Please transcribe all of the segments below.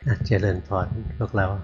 เจริญพรพวกเรา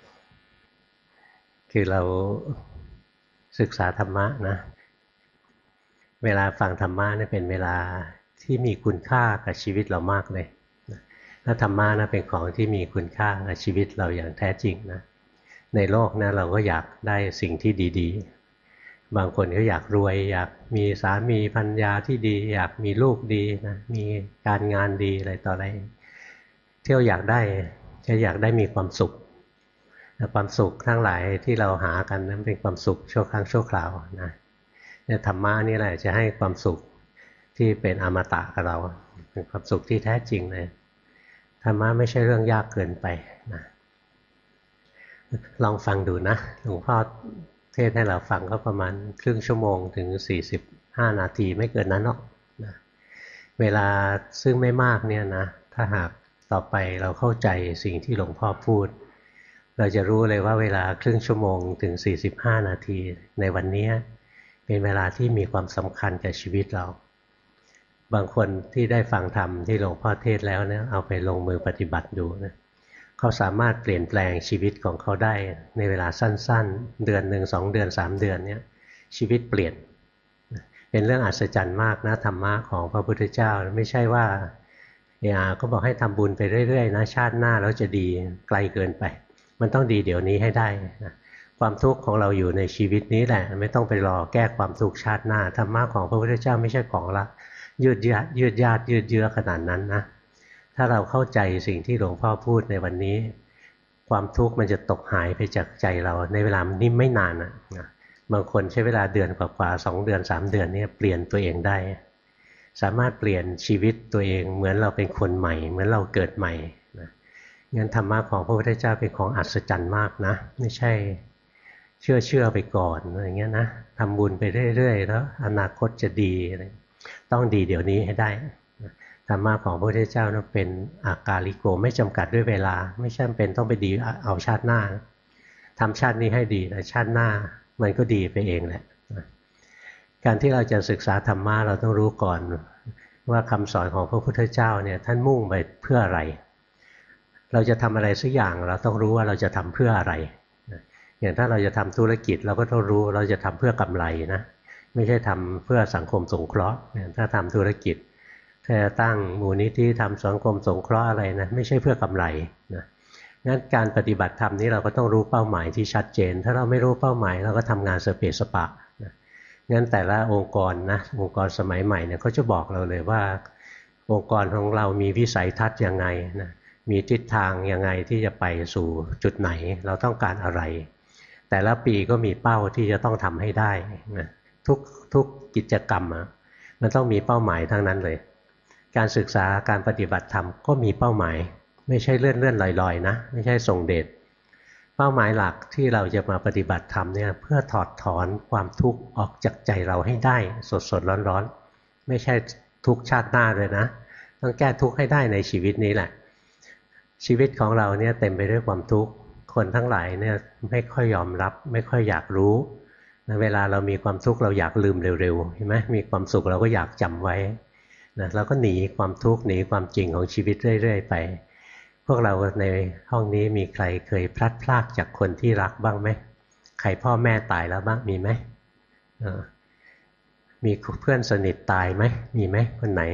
คือเราศึกษาธรรมะนะเวลาฟังธรรมะเนี่ยเป็นเวลาที่มีคุณค่ากับชีวิตเรามากเลยถ้าธรรมะนะเป็นของที่มีคุณค่ากับชีวิตเราอย่างแท้จริงนะในโลกนะเราก็อยากได้สิ่งที่ดีๆบางคนก็อยากรวยอยากมีสามีภรรยาที่ดีอยากมีลูกดีนะมีการงานดีอะไรต่ออะไรเที่ยวอยากได้จะอยากได้มีความสุข ความสุขทั้งหลายที่เราหากันนั้นเป็นความสุขชั่วครั้งชั่วคราวนะเนี่ยธรรมะนี่แหละจะให้ความสุขที่เป็นอมตะกับเราเป็นความสุขที่แท้จริงเลยธรรมะไม่ใช่เรื่องยากเกินไปนะลองฟังดูนะหลวงพ่อเทศน์ให้เราฟังก็ประมาณครึ่งชั่วโมงถึง45 นาทีไม่เกินนั้นหรอกนะเวลาซึ่งไม่มากเนี่ยนะถ้าหากต่อไปเราเข้าใจสิ่งที่หลวงพ่อพูดเราจะรู้เลยว่าเวลาครึ่งชั่วโมงถึง45 นาทีในวันนี้เป็นเวลาที่มีความสำคัญกับชีวิตเราบางคนที่ได้ฟังธรรมที่หลวงพ่อเทศแล้วเนี่ยเอาไปลงมือปฏิบัติดูนะเขาสามารถเปลี่ยนแปลงชีวิตของเขาได้ในเวลาสั้นๆเดือนหนึ่ง2 เดือน3 เดือนเนี่ยชีวิตเปลี่ยนเป็นเรื่องอัศจรรย์มากนะธรรมะของพระพุทธเจ้าไม่ใช่ว่าก็บอกให้ทำบุญไปเรื่อยๆนะชาติหน้าแล้วจะดีไกลเกินไปมันต้องดีเดี๋ยวนี้ให้ได้นะความทุกข์ของเราอยู่ในชีวิตนี้แหละไม่ต้องไปรอแก้ความทุกข์ชาติหน้าธรรมะของพระพุทธเจ้าไม่ใช่ของละยืดเยื้อขนาดนั้นนะถ้าเราเข้าใจสิ่งที่หลวงพ่อพูดในวันนี้ความทุกข์มันจะตกหายไปจากใจเราในเวลานี้ไม่นานนะบางคนใช้เวลาเดือนกว่าๆ2 เดือน3 เดือนเนี่ยเปลี่ยนตัวเองได้สามารถเปลี่ยนชีวิตตัวเองเหมือนเราเป็นคนใหม่เหมือนเราเกิดใหม่นะงั้นธรรมะของพระพุทธเจ้าเป็นของอัศจรรย์มากนะไม่ใช่เชื่อไปก่อนอะไรเงี้ยนะทำบุญไปเรื่อยๆแล้วอนาคตจะดีอะไรต้องดีเดี๋ยวนี้ให้ได้ธรรมะของพระพุทธเจ้านั้นเป็นอากาลิโกไม่จำกัดด้วยเวลาไม่ใช่เป็นต้องไปดีเอาชาติหน้าทำชาตินี้ให้ดีแต่ชาติหน้ามันก็ดีไปเองแหละการที่เราจะศึกษาธรรมะเราต้องรู้ก่อนว่าคำสอนของพระพุทธเจ้าเนี่ยท่านมุ่งไปเพื่ออะไรเราจะทำอะไรสักอย่างเราต้องรู้ว่าเราจะทำเพื่ออะไรอย่างถ้าเราจะทำธุรกิจเราก็ต้องรู้เราจะทำเพื่อกำไรนะไม่ใช่ทำเพื่อสังคมสงเคราะห์ถ้าทำธุรกิจถ้าตั้งมูลนิธิทำสังคมสงเคราะห์อะไรนะไม่ใช่เพื่อกำไรนะงั้นการปฏิบัติธรรมนี้เราก็ต้องรู้เป้าหมายที่ชัดเจนถ้าเราไม่รู้เป้าหมายเราก็ทำงานสเปสปะนะงั้นแต่ละองค์กรนะองค์กรสมัยใหม่เนี่ยเขาจะบอกเราเลยว่าองค์กรของเรามีวิสัยทัศน์ยังไงนะมีทิศทางยังไงที่จะไปสู่จุดไหนเราต้องการอะไรแต่ละปีก็มีเป้าที่จะต้องทำให้ได้นะทุกกิจกรรมมันต้องมีเป้าหมายทั้งนั้นเลยการศึกษาการปฏิบัติธรรมก็มีเป้าหมายไม่ใช่เลื่อนลอยๆนะไม่ใช่ส่งเดชเป้าหมายหลักที่เราจะมาปฏิบัติธรรมเนี่ยเพื่อถอดถอนความทุกข์ออกจากใจเราให้ได้สดร้อนๆไม่ใช่ทุกชาติหน้าเลยนะต้องแก้ทุกข์ให้ได้ในชีวิตนี้แหละชีวิตของเราเนี่ยเต็มไปด้วยความทุกข์คนทั้งหลายเนี่ยไม่ค่อยยอมรับไม่ค่อยอยากรู้เวลาเรามีความทุกข์เราอยากลืมเร็วๆเห็นไหมมีความสุขเราก็อยากจำไว้นะเราก็หนีความทุกข์หนีความจริงของชีวิตเรื่อยๆไปพวกเราในห้องนี้มีใครเคยพลัดพรากจากคนที่รักบ้างไหมใครพ่อแม่ตายแล้วบ้างมีไหมมีเพื่อนสนิทตายไหมมีไหมคนไหน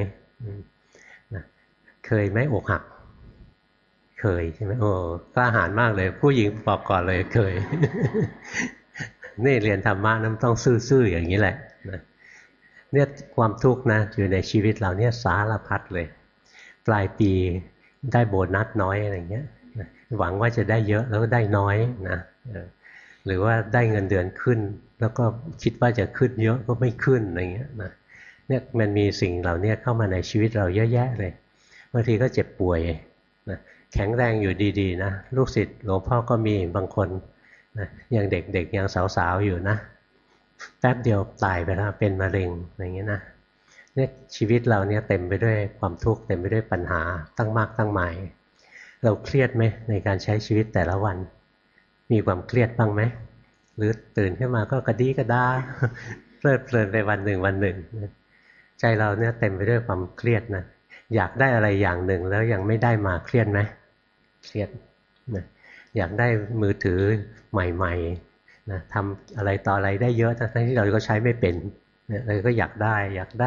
เคยไหมอกหักเคยใช่ไหมโอ้กล้าหาญมากเลยผู้หญิงบอกก่อนเลยเคย นี่เรียนธรรมะนั้นต้องซื่อๆอย่างนี้แหละเนี่ยความทุกข์นะอยู่ในชีวิตเราเนี่ยสารพัดเลยปลายปีได้โบนัสน้อยอะไรเงี้ยหวังว่าจะได้เยอะแล้วก็ได้น้อยนะหรือว่าได้เงินเดือนขึ้นแล้วก็คิดว่าจะขึ้นเยอะก็ไม่ขึ้นอะไรเงี้ยนะเนี่ยมันมีสิ่งเหล่านี้เข้ามาในชีวิตเราเยอะแยะเลยบางทีก็เจ็บป่วยนะแข็งแรงอยู่ดีๆนะลูกศิษย์หลวงพ่อก็มีบางคนนะยังเด็กๆยังสาวๆอยู่นะแป๊บเดียวตายไปแล้วเป็นมะเร็งอะไรเงี้ยนะเนี่ยชีวิตเราเนี่ยเต็มไปด้วยความทุกข์เต็มไปด้วยปัญหาตั้งมากตั้งหมายเราเครียดไหมในการใช้ชีวิตแต่ละวันมีความเครียดบ้างไหมหรือตื่นขึ้นมาก็กระดี้กระด้าเพลิดเพลินไปวันหนึ่งใจเราเนี่ยเต็มไปด้วยความเครียดนะอยากได้อะไรอย่างหนึ่งแล้วยังไม่ได้มาเครียดไหมเครียดนะอยากได้มือถือใหม่ๆนะทำอะไรต่ออะไรได้เยอะทั้งที่เราก็ใช้ไม่เป็นเนี่ยเราก็อยากได้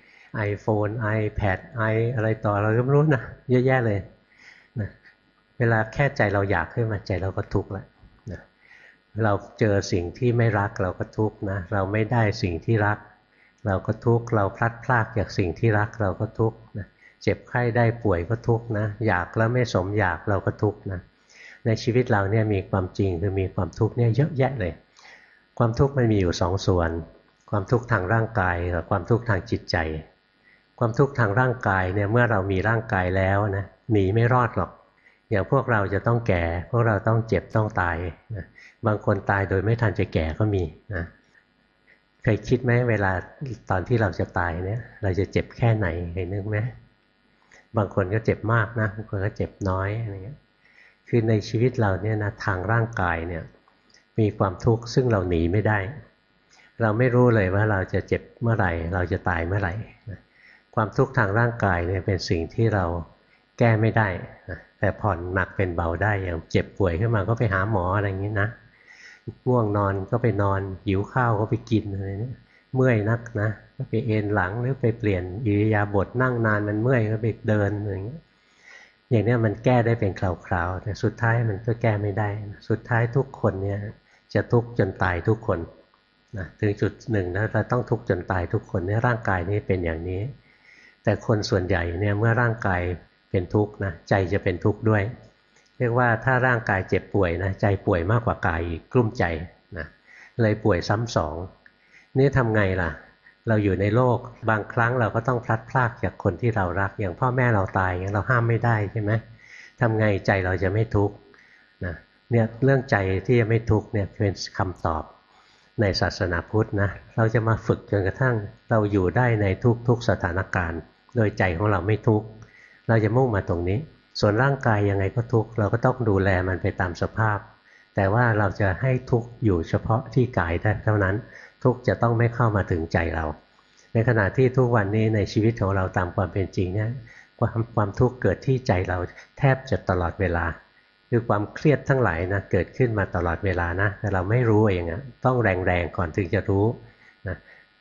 iPhone iPad อะไรต่อเราก็ไม่รู้นะเยอะแยะเลยนะเวลาแค่ใจเราอยากขึ้นมาใจเราก็ทุกข์แล้วนะเราเจอสิ่งที่ไม่รักเราก็ทุกข์นะเราไม่ได้สิ่งที่รักเราก็ทุกข์เราพลัดพรากจากสิ่งที่รักเราก็ทุกข์นะเจ็บไข้ได้ป่วยก็ทุกข์นะอยากแล้วไม่สมอยากเราก็ทุกข์นะในชีวิตเราเนี่ยมีความจริงคือมีความทุกข์เนี่ยเยอะแยะเลยความทุกข์มันมีอยู่สองส่วนความทุกข์ทางร่างกายกับความทุกข์ทางจิตใจความทุกข์ทางร่างกายเนี่ยเมื่อเรามีร่างกายแล้วนะหนีไม่รอดหรอกอย่างพวกเราจะต้องแก่พวกเราต้องเจ็บต้องตายนะบางคนตายโดยไม่ทันจะแก่ก็มีนะเคยคิดไหมเวลาตอนที่เราจะตายเนี่ยเราจะเจ็บแค่ไหนเคยนึกไหมบางคนก็เจ็บมากนะบางคนก็เจ็บน้อยอะไรเงี้ยคือในชีวิตเราเนี่ยนะทางร่างกายเนี่ยมีความทุกข์ซึ่งเราหนีไม่ได้เราไม่รู้เลยว่าเราจะเจ็บเมื่อไหร่เราจะตายเมื่อไหร่ความทุกข์ทางร่างกายเนี่ยเป็นสิ่งที่เราแก้ไม่ได้แต่ผ่อนหนักเป็นเบาได้อย่างเจ็บป่วยขึ้นมาก็ไปหาหมออะไรอย่างนี้นะง่วงนอนก็ไปนอนหิวข้าวก็ไปกินอะไรเนี่ยเมื่อยนักนะก็ไปเอนหลังหรือไปเปลี่ยนอิริยาบถนั่งนานมันเมื่อยก็ไปเดินอะไรอย่างเงี้ยอย่างนี้มันแก้ได้เป็นคราวๆแต่สุดท้ายมันก็แก้ไม่ได้สุดท้ายทุกคนเนี่ยจะทุกข์จนตายทุกคนนะถึงจุดหนึ่งนะเราต้องทุกข์จนตายทุกคนเนี่ยร่างกายนี้เป็นอย่างนี้แต่คนส่วนใหญ่เนี่ยเมื่อร่างกายเป็นทุกข์นะใจจะเป็นทุกข์ด้วยเรียกว่าถ้าร่างกายเจ็บป่วยนะใจป่วยมากกว่ากายอีกกลุ้มใจนะเลยป่วยซ้ำสองนี่ทำไงล่ะเราอยู่ในโลกบางครั้งเราก็ต้องพลัดพรากจากคนที่เรารักอย่างพ่อแม่เราตายอย่างเราห้ามไม่ได้ใช่ไหมทำไงใจเราจะไม่ทุกข์นะเนี่ยเรื่องใจที่จะไม่ทุกข์เนี่ยเป็นคำตอบในศาสนาพุทธนะเราจะมาฝึกจนกระทั่งเราอยู่ได้ในทุกสถานการณ์โดยใจของเราไม่ทุกข์เราจะมุ่งมาตรงนี้ส่วนร่างกายยังไงก็ทุกข์เราก็ต้องดูแลมันไปตามสภาพแต่ว่าเราจะให้ทุกข์อยู่เฉพาะที่กายได้เท่านั้นทุกข์จะต้องไม่เข้ามาถึงใจเราในขณะที่ทุกวันนี้ในชีวิตของเราตามความเป็นจริงเนี่ยความทุกข์เกิดที่ใจเราแทบจะตลอดเวลาคือความเครียดทั้งหลายนะเกิดขึ้นมาตลอดเวลานะแต่เราไม่รู้เองอะต้องแรงๆก่อนถึงจะรู้นะ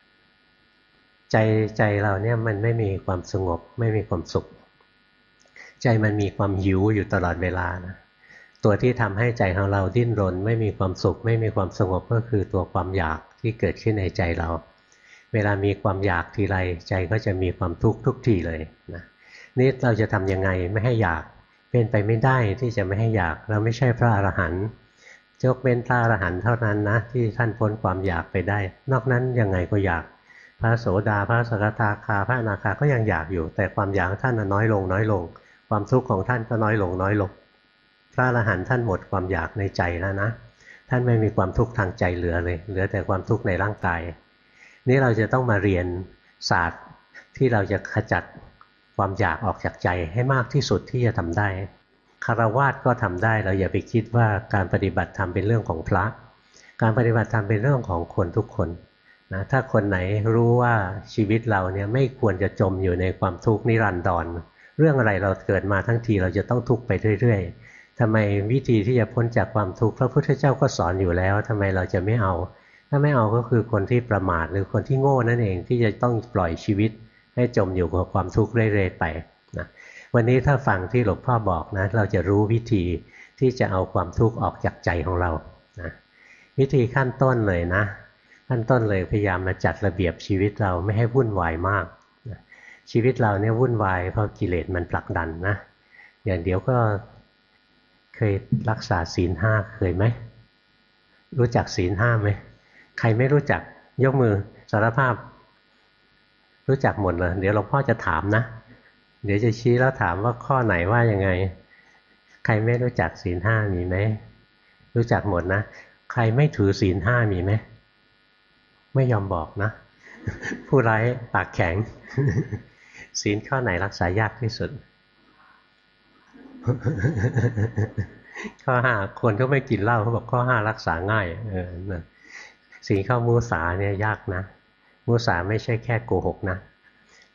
ใจเราเนี่ยมันไม่มีความสงบไม่มีความสุขใจมันมีความหิวอยู่ตลอดเวลานะตัวที่ทำให้ใจของเราดิ้นรนไม่มีความสุขไม่มีความสงบก็คือตัวความอยากที่เกิดขึ้นในใจเราเวลามีความอยากทีไรใจก็จะมีความทุกข์ทุกทีเลยนะนี่เราจะทำยังไงไม่ให้อยากเป็นไปไม่ได้ที่จะไม่ให้อยากเราไม่ใช่พระอรหันต์ยกเว้นพระอรหันต์เท่านั้นนะที่ท่านพ้นความอยากไปได้นอกนั้นยังไงก็อยากพระโสดาพระสกทาคาพระอนาคาก็ยังอยากอยู่แต่ความอยากท่านน้อยลงน้อยลงความทุกข์ของท่านก็น้อยลงน้อยลงพระอรหันต์ท่านหมดความอยากในใจแล้วนะท่านไม่มีความทุกข์ทางใจเหลือเลยเหลือแต่ความทุกข์ในร่างกายนี่เราจะต้องมาเรียนศาสตร์ที่เราจะขจัดความอยากออกจากใจให้มากที่สุดที่จะทำได้คฤหัสถ์ก็ทำได้เราอย่าไปคิดว่าการปฏิบัติธรรมเป็นเรื่องของพระการปฏิบัติธรรมเป็นเรื่องของคนทุกคนนะถ้าคนไหนรู้ว่าชีวิตเราเนี่ยไม่ควรจะจมอยู่ในความทุกข์นิรันดรเรื่องอะไรเราเกิดมาทั้งทีเราจะต้องทุกข์ไปเรื่อยๆทำไมวิธีที่จะพ้นจากความทุกข์พระพุทธเจ้าก็สอนอยู่แล้วทำไมเราจะไม่เอาถ้าไม่เอาก็คือคนที่ประมาทหรือคนที่โง่นั่นเองที่จะต้องปล่อยชีวิตให้จมอยู่กับความทุกข์เรื่อยๆไปนะวันนี้ถ้าฟังที่หลวงพ่อบอกนะเราจะรู้วิธีที่จะเอาความทุกข์ออกจากใจของเรานะวิธีขั้นต้นเลยนะขั้นต้นเลยพยายามมาจัดระเบียบชีวิตเราไม่ให้วุ่นวายมากนะชีวิตเราเนี่ยวุ่นวายเพราะกิเลสมันผลักดันนะอย่างเดี๋ยวก็เคยรักษาศีลห้าเคยไหมรู้จักศีลห้าไหมใครไม่รู้จักยกมือสารภาพรู้จักหมดเลยเดี๋ยวหลวงพ่อจะถามนะเดี๋ยวจะชี้แล้วถามว่าข้อไหนว่ายังไงใครไม่รู้จักศีลห้ามีไหมรู้จักหมดนะใครไม่ถือศีลห้ามีไหมไม่ยอมบอกนะผู้ร้ายปากแข็งศีลข้อไหนรักษายากที่สุดข้อห้าคนก็ไม่กินเหล้าเขาบอกข้อห้ารักษาง่ายศีลข้อมุสาเนี่ยยากนะมุสาไม่ใช่แค่โกหกนะ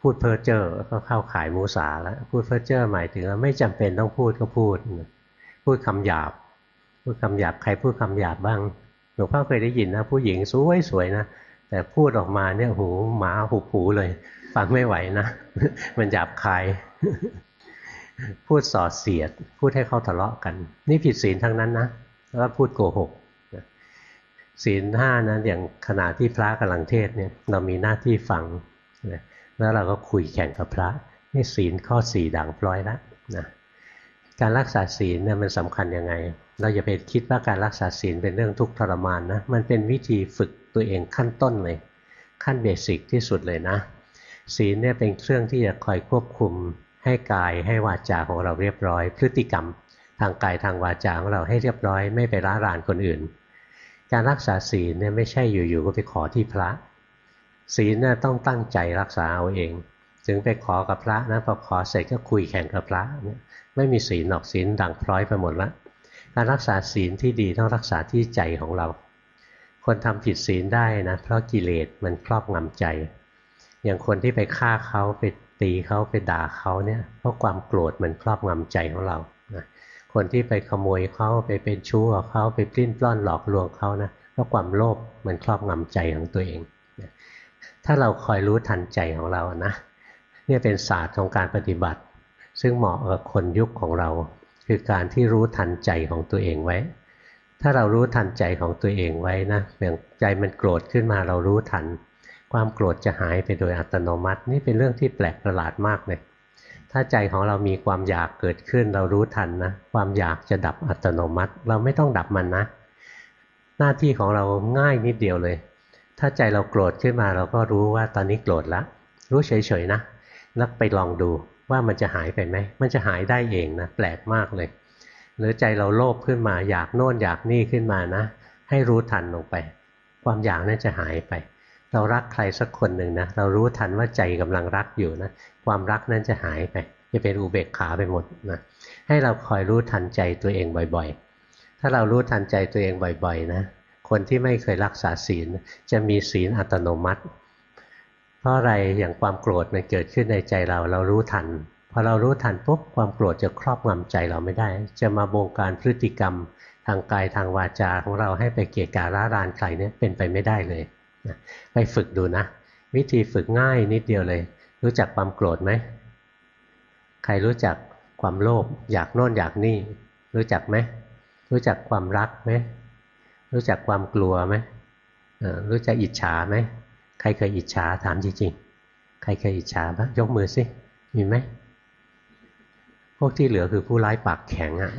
พูดเพ้อเจ้อก็เข้าข่ายมุสาแล้วพูดเพ้อเจ้อหมายถึงว่าไม่จำเป็นต้องพูดก็พูดพูดคำหยาบพูดคำหยาบใครพูดคำหยาบบ้างหลวงพ่อเคยได้ยินนะผู้หญิงสวยๆนะแต่พูดออกมาเนี่ยหูหมาหุบหูเลยฟังไม่ไหวนะมันหยาบคายพูดส่อเสียดพูดให้เขาทะเลาะกันนี่ผิดศีลทั้งนั้นนะแล้วพูดโกหกศีลห้านั้นอย่างขณะที่พระกำลังเทศเนี่ยเรามีหน้าที่ฟังแล้วเราก็คุยแข่งกับพระนี่ศีลข้อ4ด่างพร้อยแล้วนะการรักษาศีลเนี่ยมันสำคัญยังไงเราอย่าไปคิดว่าการรักษาศีลเป็นเรื่องทุกข์ทรมานนะมันเป็นวิธีฝึกตัวเองขั้นต้นเลยขั้นเบสิกที่สุดเลยนะศีลเนี่ยเป็นเครื่องที่จะคอยควบคุมให้กายให้วาจาของเราเรียบร้อยพฤติกรรมทางกายทางวาจาของเราให้เรียบร้อยไม่ไปร้ารานคนอื่นการรักษาศีลเนี่ยไม่ใช่อยู่ๆก็ไปขอที่พระศีลเนี่ยต้องตั้งใจรักษาเอาเองถึงไปขอกับพระนะพอขอเสร็จก็คุยแข่งกับพระเนี่ยไม่มีศีลหรอกศีลด่างพร้อยไปหมดแล้วการรักษาศีลที่ดีต้องรักษาที่ใจของเราคนทำผิดศีลได้นะเพราะกิเลสมันครอบงำใจอย่างคนที่ไปฆ่าเขาไปตีเขาไปด่าเขาเนี่ยเพราะความโกรธมันครอบงำใจของเรานะคนที่ไปขโมยเขาไปเป็นชู้กับเขาไปปลิ้นปล้อนหลอกลวงเขานะเพราะความโลภมันครอบงำใจของตัวเองนะถ้าเราคอยรู้ทันใจของเรานะเนี่ยเป็นศาสตร์ของการปฏิบัติซึ่งเหมาะกับคนยุคของเราคือการที่รู้ทันใจของตัวเองไว้ถ้าเรารู้ทันใจของตัวเองไว้นะอย่างใจมันโกรธขึ้นมาเรารู้ทันความโกรธจะหายไปโดยอัตโนมัตินี่เป็นเรื่องที่แปลกประหลาดมากเลยถ้าใจของเรามีความอยากเกิดขึ้นเรารู้ทันนะความอยากจะดับอัตโนมัติเราไม่ต้องดับมันนะหน้าที่ของเราง่ายนิดเดียวเลยถ้าใจเราโกรธขึ้นมาเราก็รู้ว่าตอนนี้โกรธแล้วรู้เฉยๆนะแล้วไปลองดูว่ามันจะหายไปไหมมันจะหายได้เองนะแปลกมากเลยหรือใจเราโลภขึ้นมาอยากโน่นอยากนี่ขึ้นมานะให้รู้ทันลงไปความอยากนั้นจะหายไปเรารักใครสักคนหนึ่งนะเรารู้ทันว่าใจกำลังรักอยู่นะความรักนั้นจะหายไปจะเป็นอุเบกขาไปหมดนะให้เราคอยรู้ทันใจตัวเองบ่อยๆถ้าเรารู้ทันใจตัวเองบ่อยๆนะคนที่ไม่เคยรักษาศีลจะมีศีลอัตโนมัติเพราะอะไรอย่างความโกรธมันเกิดขึ้นในใจเราเรารู้ทันพอเรารู้ทันปุ๊บความโกรธจะครอบงำใจเราไม่ได้จะมาบงการพฤติกรรมทางกายทางวาจาของเราให้ไปเกะกะร้ารานใครเนี่ยเป็นไปไม่ได้เลยไปฝึกดูนะวิธีฝึกง่ายนิดเดียวเลยรู้จักความโกรธไหมใครรู้จักความโลภอยากโน่นอยากนี่รู้จักไหมรู้จักความรักไหมรู้จักความกลัวไหมรู้จักอิจฉาไหมใครเคยอิจฉาถามจริงๆใครเคยอิจฉาบ้างยกมือสิมีไหมพวกที่เหลือคือผู้ร้ายปากแข็งอ่ะ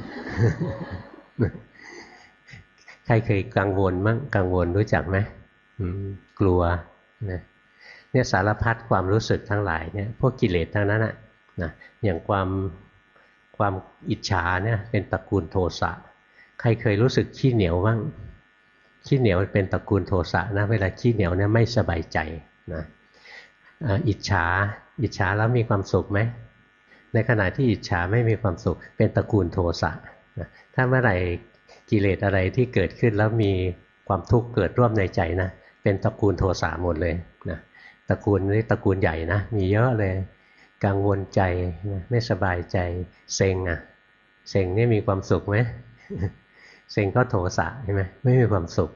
ใครเคยกังวลมั้งกังวลรู้จักไหมกลัวเนี่ยสารพัดความรู้สึกทั้งหลายเนี่ยพวกกิเลสทั้งนั้นนะอย่างความอิจฉาเนี่ยเป็นตระกูลโทสะใครเคยรู้สึกขี้เหนียวบ้างขี้เหนียวเป็นตระกูลโทสะนะเวลาขี้เหนียวเนี่ยไม่สบายใจนะอิจฉาแล้วมีความสุขไหมในขณะที่อิจฉาไม่มีความสุขเป็นตระกูลโทสะนะถ้าเมื่อไหร่กิเลสอะไรที่เกิดขึ้นแล้วมีความทุกข์เกิดร่วมในใจนะเป็นตระกูลโทสะหมดเลยนะตระกูลนี้ตระกูลใหญ่นะมีเยอะเลยกังวลใจนะไม่สบายใจเซ็งเซ็งนี่มีความสุขไหมเซ็งก็โทสะใช่ไหมไม่มีความสุข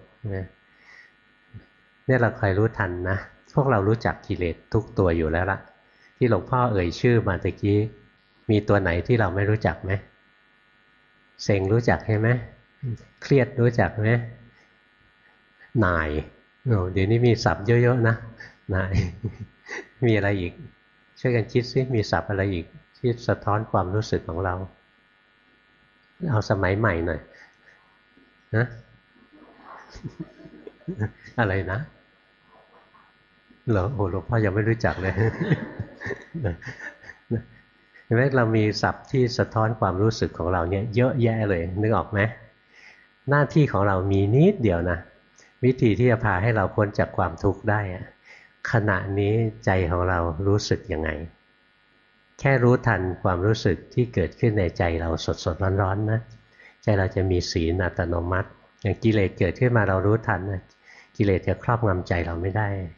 เนี่ยเราคอยรู้ทันนะพวกเรารู้จักกิเลสทุกตัวอยู่แล้วล่ะที่หลวงพ่อเอ่ยชื่อมาตะกี้มีตัวไหนที่เราไม่รู้จักไหมเซ็งรู้จักใช่ไหมเครียดรู้จักไหมหน่ายเดี๋ยวนี้มีศัพท์เยอะๆนะหน่ายมีอะไรอีกช่วยกันคิดซิมีศัพท์อะไรอีกที่สะท้อนความรู้สึกของเราเอาสมัยใหม่หน่อยนะอะไรนะเหรอโอ้หลวงพ่อยังไม่รู้จักเลยเห็นไหมเรามีศัพท์ที่สะท้อนความรู้สึกของเราเนี่ยเยอะแยะเลยนึกออกไหมหน้าที่ของเรามีนิดเดียวนะวิธีที่จะพาให้เราพ้นจากความทุกข์ได้ขณะนี้ใจของเรารู้สึกยังไงแค่รู้ทันความรู้สึกที่เกิดขึ้นในใจเราสดๆร้อนๆนะใจเราจะมีศีลอัตโนมัติอย่างกิเลสเกิดขึ้นมาเรารู้ทันนะกิเลสจะครอบงำใจเราไม่ได้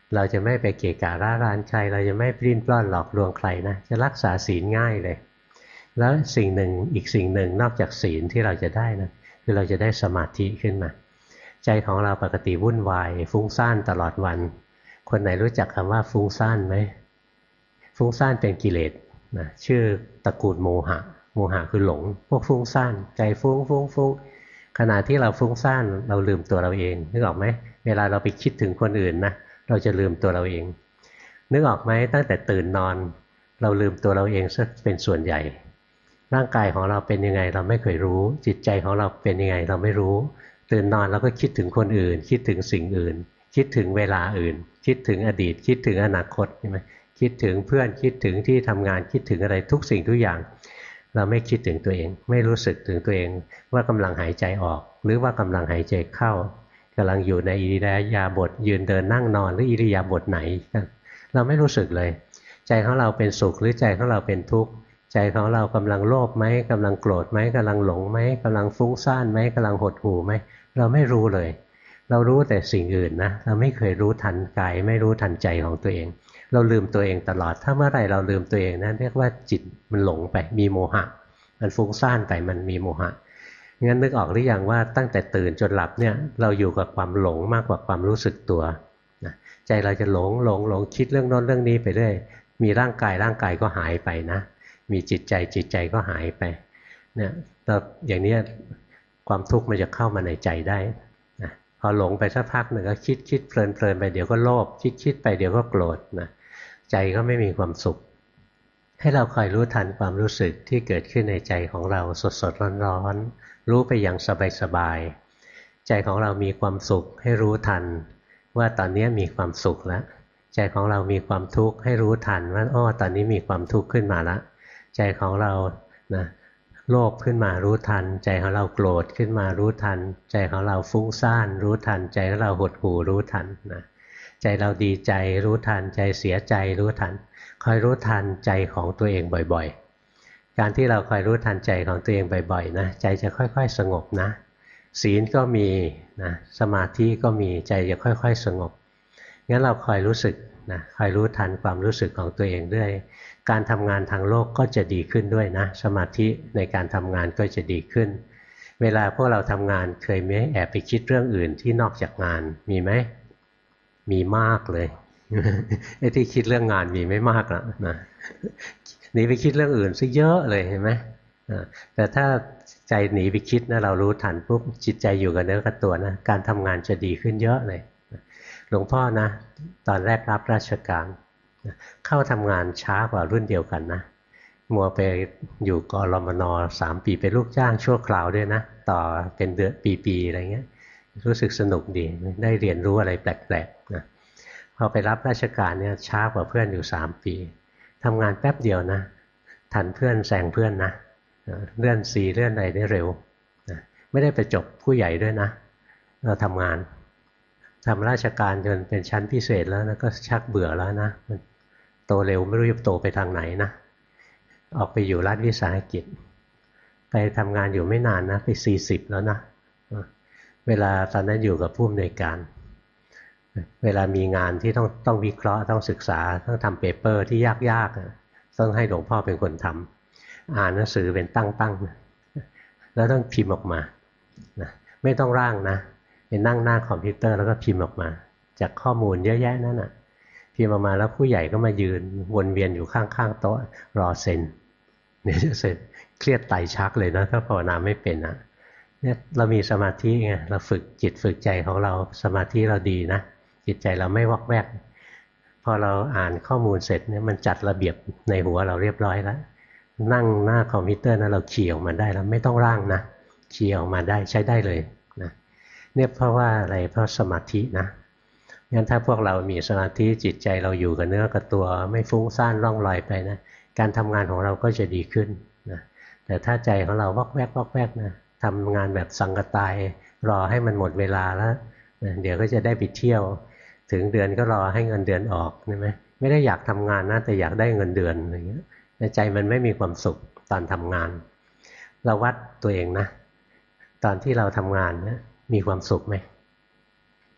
เราจะไม่ไปเกะกะร่ารานใครเราจะไม่ปลิ้นปล้อนหลอกลวงใครนะจะรักษาศีลง่ายเลยแล้วสิ่งหนึ่งอีกสิ่งหนึ่งนอกจากศีลที่เราจะได้นะคือเราจะได้สมาธิขึ้นมาใจของเราปกติวุ่นวายฟุ้งซ่านตลอดวันคนไหนรู้จักคำว่าฟุ้งซ่านไหมฟุ้งซ่านเป็นกิเลสนะชื่อตระกูลโมหะโมหะคือหลงพวกฟุ้งซ่านใจฟุ้งขณะที่เราฟุ้งซ่านเราลืมตัวเราเองนึกออกไหมเวลาเราไปคิดถึงคนอื่นนะเราจะลืมตัวเราเองนึกออกไหมตั้งแต่ตื่นนอนเราลืมตัวเราเองซะเป็นส่วนใหญ่ร่างกายของเราเป็นยังไงเราไม่เคยรู้จิตใจของเราเป็นยังไงเราไม่รู้ตื่นนอนเราก็คิดถึงคนอื่นคิดถึงสิ่งอื่นคิดถึงเวลาอื่นคิดถึงอดีตคิดถึงอนาคตใช่ไหมคิดถึงเพื่อนคิดถึงที่ทำงานคิดถึงอะไรทุกสิ่งทุกอย่างเราไม่คิดถึงตัวเองไม่รู้สึกถึงตัวเองว่ากำลังหายใจออกหรือว่ากำลังหายใจเข้ากำลังอยู่ในอิริยาบถยืนเดินนั่งนอนหรืออิริยาบถไหนเราไม่รู้สึกเลยใจของเราเป็นสุขหรือใจของเราเป็นทุกข์ใจของเรากำลังโลภไหมกำลังโกรธไหมกำลังหลงไหมกำลังฟุ้งซ่านไหมกำลังหดหู่ไหมเราไม่รู้เลยเรารู้แต่สิ่งอื่นนะเราไม่เคยรู้ทันกายไม่รู้ทันใจของตัวเองเราลืมตัวเองตลอดถ้าเมื่อไหร่เราลืมตัวเองนะเรียกว่าจิตมันหลงไปมีโมหะมันฟุ้งซ่านไปมันมีโมหะงั้นนึกออกหรือยังว่าตั้งแต่ตื่นจนหลับเนี่ยเราอยู่กับความหลงมากกว่าความรู้สึกตัวนะใจเราจะหลงคิดเรื่องโน้นเรื่องนี้ไปเรื่อยมีร่างกายก็หายไปนะมีจิตใจก็หายไปเนี่ยเราอย่างนี้ความทุกข์มันจะเข้ามาในใจได้นะพอหลงไปสักพักหนึ่งก็คิดเพลินไปเดี๋ยวก็โลภคิดไปเดี๋ยวก็โกรธนะใจก็ไม่มีความสุขให้เราคอยรู้ทันความรู้สึกที่เกิดขึ้นในใจของเราสดร้อนรู้ไปอย่างสบายใจของเรามีความสุขให้รู้ทันว่าตอนนี้มีความสุขแล้วใจของเรามีความทุกข์ให้รู้ทันว่าอ้อตอนนี้มีความทุกข์ขึ้นมาแล้วใจของเรานะโลภขึ้นมารู้ทันใจของเราโกรธขึ้นมารู้ทันใจของเราฟุ้งซ่านรู้ทันใจของเราหดหู่รู้ทันนะใจเราดีใจรู้ทันใจเสียใจรู้ทันคอยรู้ทันใจของตัวเองบ่อยๆการที่เราคอยรู้ทันใจของตัวเองบ่อยๆนะใจจะค่อยๆสงบนะศีลก็มีนะสมาธิก็มีใจจะค่อยๆสงบงั้นเราคอยรู้สึกนะคอยรู้ทันความรู้สึกของตัวเองด้วยการทำงานทางโลกก็จะดีขึ้นด้วยนะสมาธิในการทำงานก็จะดีขึ้นเวลาพวกเราทำงานเคยไหมแอบไปคิดเรื่องอื่นที่นอกจากงานมีไหมมีมากเลยไอ้ที่คิดเรื่องงานมีไม่มากแล้วนะหนีไปคิดเรื่องอื่นซะเยอะเลยเห็นไหมแต่ถ้าใจหนีไปคิดนะเรารู้ทันปุ๊บจิตใจอยู่กับเนื้อกับตัวนะการทำงานจะดีขึ้นเยอะเลยหลวงพ่อนะตอนแรกรับราชการเข้าทำงานช้ากว่ารุ่นเดียวกันนะมัวไปอยู่กรมน3 ปีเป็นลูกจ้างชั่วคราวด้วยนะต่อเป็นเดือนปีอะไรเงี้ยรู้สึกสนุกดีได้เรียนรู้อะไรแปลกๆนะพอไปรับราชการเนี่ยช้ากว่าเพื่อนอยู่3 ปีทำงานแป๊บเดียวนะทันเพื่อนแซงเพื่อนนะเลื่อนซีเลื่อนอะไรได้เร็วนะไม่ได้ไปจบผู้ใหญ่ด้วยนะเราทำงานทำราชการจนเป็นชั้นพิเศษแล้วนะก็ชักเบื่อแล้วนะมันโตเร็วไม่รู้จะโตไปทางไหนนะออกไปอยู่รัฐวิสาหกิจไปทำงานอยู่ไม่นานนะไป40แล้วนะเวลาตอนนั้นอยู่กับผู้อำนวยการเวลามีงานที่ต้องวิเคราะห์ต้องศึกษาต้องทำเปเปอร์ที่ยากๆต้องให้หลวงพ่อเป็นคนทำอ่านหนังสือเป็นตั้งแล้วต้องพิมพ์ออกมาไม่ต้องร่างนะเป็นนั่งหน้าคอมพิวเตอร์แล้วก็พิมพ์ออกมาจากข้อมูลเยอะแยะนั่นน่ะพิมพ์ออกมาแล้วผู้ใหญ่ก็มายืนวนเวียนอยู่ข้างๆโต๊ะรอเซ็นเนี่ยจะเสร็จเครียดไตชักเลยนะถ้าภาวนาไม่เป็นนะเนี่ยเรามีสมาธิไงเราฝึกจิตฝึกใจของเราสมาธิเราดีนะจิตใจเราไม่วอกแวกพอเราอ่านข้อมูลเสร็จเนี่ยมันจัดระเบียบในหัวเราเรียบร้อยแล้วนั่งหน้าคอมพิวเตอร์นะเราขี่ออกมาได้แล้วไม่ต้องร่างนะขี่ออกมาได้ใช้ได้เลยนะเนี่ยเพราะว่าอะไรเพราะสมาธินะงั้นถ้าพวกเรามีสมาธิจิตใจเราอยู่กับเนื้อกับตัวไม่ฟุ้งซ่านล่องลอยไปนะการทำงานของเราก็จะดีขึ้นนะแต่ถ้าใจของเราวอกแวกนะทำงานแบบสังกตายรอให้มันหมดเวลาแล้วนะเดี๋ยวก็จะได้ไปเที่ยวถึงเดือนก็รอให้เงินเดือนออกใช่ไหมไม่ได้อยากทำงานนะแต่อยากได้เงินเดือนอะไรเงี้ยใจมันไม่มีความสุขตอนทำงานเราวัดตัวเองนะตอนที่เราทำงานนะมีความสุขไหม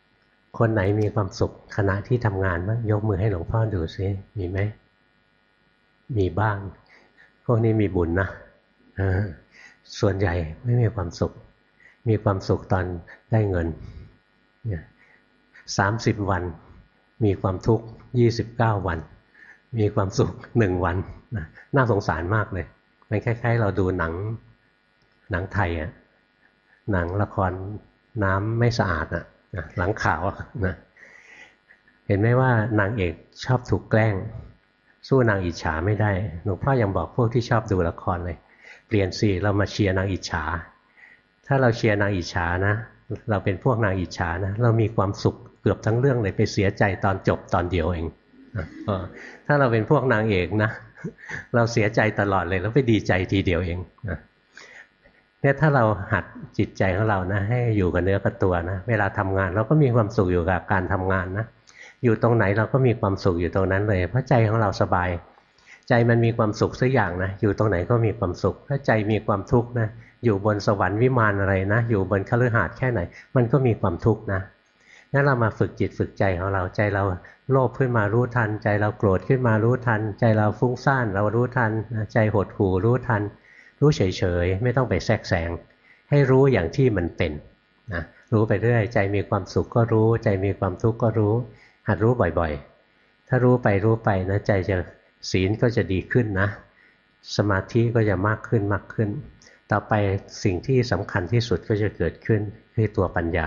คนไหนมีความสุขขณะที่ทำงานบ้างยกมือให้หลวงพ่อดูซิมีไหมมีบ้างพวกนี้มีบุญนะส่วนใหญ่ไม่มีความสุขมีความสุขตอนได้เงิน30 วันมีความทุกข์29 วันมีความสุข1 วันน่าสงสารมากเลยมันคล้ายๆเราดูหนังไทยอะหนังละครน้ำไม่สะอาดอะหลังขาวนะเห็นไหมว่านางเอกชอบถูกแกล้งสู้นางอิจฉาไม่ได้หลวงพ่อยังบอกพวกที่ชอบดูละครเลยเปลี่ยนสิเรามาเชียร์นางอิจฉาถ้าเราเชียร์นางอิจฉานะเราเป็นพวกนางอิจฉานะเรามีความสุขเกือบทั้งเรื่องเลยไปเสียใจตอนจบตอนเดียวเองถ้าเราเป็นพวกนางเอกนะเราเสียใจตลอดเลยแล้วไปดีใจทีเดียวเองเนี่ยถ้าเราหัดจิตใจของเรานะให้อยู่กับเนื้อกับตัวนะเวลาทำงานเราก็มีความสุขอยู่กับการทำงานนะอยู่ตรงไหนเราก็มีความสุขอยู่ตรงนั้นเลยเพราะใจของเราสบายใจมันมีความสุขสักอย่างนะอยู่ตรงไหนก็มีความสุขถ้าใจมีความทุกข์นะอยู่บนสวรรค์วิมานอะไรนะอยู่บนคฤหาสน์แค่ไหนมันก็มีความทุกข์นะงั้นเรามาฝึกจิตฝึกใจของเราใจเราโลภขึ้นมารู้ทันใจเราโกรธขึ้นมารู้ทันใจเราฟุ้งซ่านเรารู้ทันใจหดหู่รู้ทันรู้เฉยๆไม่ต้องไปแทรกแซงให้รู้อย่างที่มันเป็นนะรู้ไปเรื่อยใจมีความสุขก็รู้ใจมีความทุกข์ก็รู้หัดรู้บ่อยๆถ้ารู้ไปนะใจจะศีลก็จะดีขึ้นนะสมาธิก็จะมากขึ้นต่อไปสิ่งที่สำคัญที่สุดก็จะเกิดขึ้นคือตัวปัญญา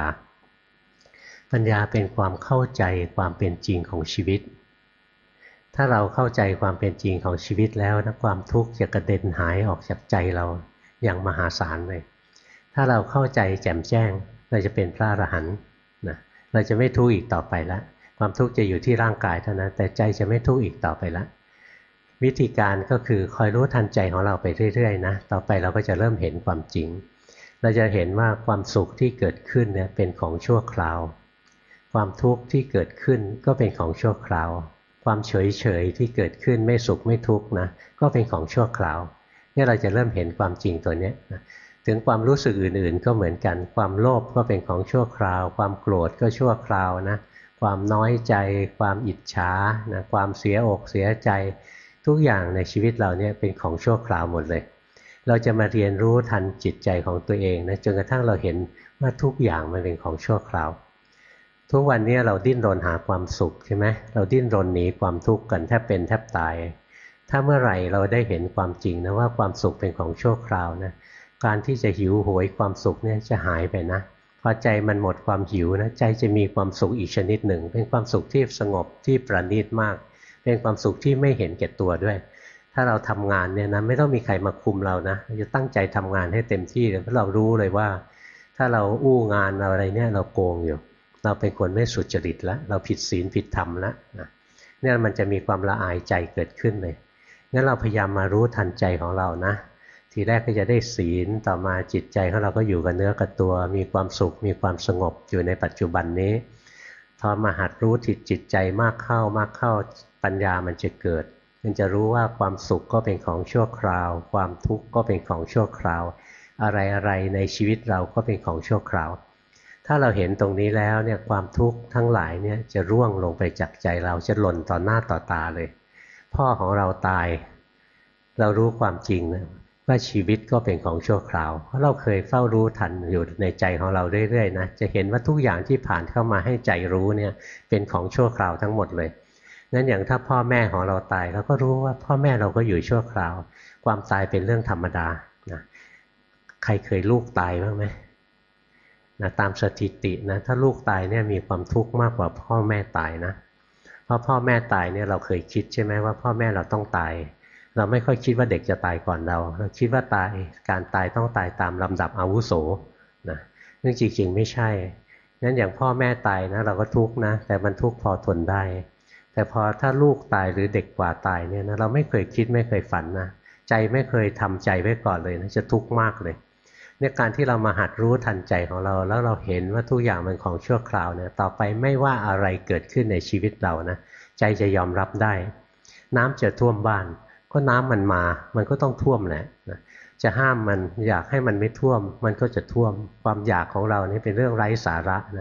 เป็นความเข้าใจความเป็นจริงของชีวิตถ้าเราเข้าใจความเป็นจริงของชีวิตแล้วนะความทุกข์จะกระเด็นหายออกจากใจเราอย่างมหาศาลเลยถ้าเราเข้าใจแจ่มแจ้งเราจะเป็นพระอรหันต์นะเราจะไม่ทุกข์อีกต่อไปแล้วความทุกข์จะอยู่ที่ร่างกายเท่านั้นแต่ใจจะไม่ทุกข์อีกต่อไปแล้ววิธีการก็คือคอยรู้ทันใจของเราไปเรื่อยๆนะต่อไปเราก็จะเริ่มเห็นความจริงเราจะเห็นว่าความสุขที่เกิดขึ้นเนี่ยเป็นของชั่วคราวความทุกข์ที่เกิดขึ้นก็เป็นของชั่วคราวความเฉยๆที่เกิดขึ้นไม่สุขไม่ทุกข์นะก็เป็นของชั่วคราวเนี่ยเราจะเริ่มเห็นความจริงตัวนี้นะถึงความรู้สึกอื่นๆก็เหมือนกันความโลภก็เป็นของชั่วคราวความโกรธก็ชั่วคราวนะความน้อยใจความอิจฉานะความเสียอกเสียใจทุกอย่างในชีวิตเราเนี่ยเป็นของชั่วคราวหมดเลยเราจะมาเรียนรู้ทันจิตใจของตัวเองนะจนกระทั่งเราเห็นว่าทุกอย่างมันเป็นของชั่วคราวทุกวันนี้เราดิ้นรนหาความสุขใช่ไหมเราดิ้นรนหนีความทุกข์กันแทบเป็นแทบตายถ้าเมื่อไหร่เราได้เห็นความจริงนะว่าความสุขเป็นของชั่วคราวนะการที่จะหิวโหยความสุขเนี่ยจะหายไปนะพอใจมันหมดความหิวนะใจจะมีความสุขอีกชนิดหนึ่งเป็นความสุขที่สงบที่ประณีตมากเป็นความสุขที่ไม่เห็นแก่ตัวด้วยถ้าเราทำงานเนี่ยนะไม่ต้องมีใครมาคุมเรานะเราจะตั้งใจทำงานให้เต็มที่เพราะเรารู้เลยว่าถ้าเราอู้งานอะไรเนี่ยเราโกงอยู่เราเป็นคนไม่สุจริตแล้วเราผิดศีลผิดธรรมแล้วนะเนี่ยมันจะมีความละอายใจเกิดขึ้นเลยงั้นเราพยายามมารู้ทันใจของเรานะทีแรกก็จะได้ศีลต่อมาจิตใจของเราก็อยู่กับเนื้อกับตัวมีความสุขมีความสงบอยู่ในปัจจุบันนี้พอมาหัดรู้จิตใจมากเข้าปัญญามันจะเกิดมันจะรู้ว่าความสุขก็เป็นของชั่วคราวความทุกข์ก็เป็นของชั่วคราวอะไรในชีวิตเราก็เป็นของชั่วคราวถ้าเราเห็นตรงนี้แล้วเนี่ยความทุกข์ทั้งหลายเนี่ยจะร่วงลงไปจากใจเราจะหล่นต่อหน้าต่อตาเลยพ่อของเราตายเรารู้ความจริงนะว่าชีวิตก็เป็นของชั่วคราวเพราะเราเคยเฝ้ารู้ทันอยู่ในใจของเราเรื่อยๆนะจะเห็นว่าทุกอย่างที่ผ่านเข้ามาให้ใจรู้เนี่ยเป็นของชั่วคราวทั้งหมดเลยงั้นอย่างถ้าพ่อแม่ของเราตายเราก็รู้ว่าพ่อแม่เราก็อยู่ชั่วคราวความตายเป็นเรื่องธรรมดานะใครเคยลูกตายบ้างไหมนะตามสถิตินะถ้าลูกตายเนี่ยมีความทุกข์มากกว่าพ่อแม่ตายนะเพราะพ่อแม่ตายเนี่ยเราเคยคิดใช่ไหมว่าพ่อแม่เราต้องตายเราไม่ค่อยคิดว่าเด็กจะตายก่อนเราคิดว่าการตายต้องตายตามลำดับอาวุโสนะซึ่งจริงๆไม่ใช่งั้นอย่างพ่อแม่ตายนะเราก็ทุกข์นะแต่มันทุกข์พอทนได้แต่พอถ้าลูกตายหรือเด็กกว่าตายเนี่ยนะเราไม่เคยคิดไม่เคยฝันนะใจไม่เคยทำใจไว้ก่อนเลยนะจะทุกข์มากเลยเนี่ยการที่เรามาหัดรู้ทันใจของเราแล้วเราเห็นว่าทุกอย่างมันของชั่วคราวเนี่ยต่อไปไม่ว่าอะไรเกิดขึ้นในชีวิตเรานะใจจะยอมรับได้น้ำจะท่วมบ้านก็น้ำมันมามันก็ต้องท่วมแหละนะจะห้ามมันอยากให้มันไม่ท่วมมันก็จะท่วมความอยากของเรานี่เป็นเรื่องไร้สาระนะ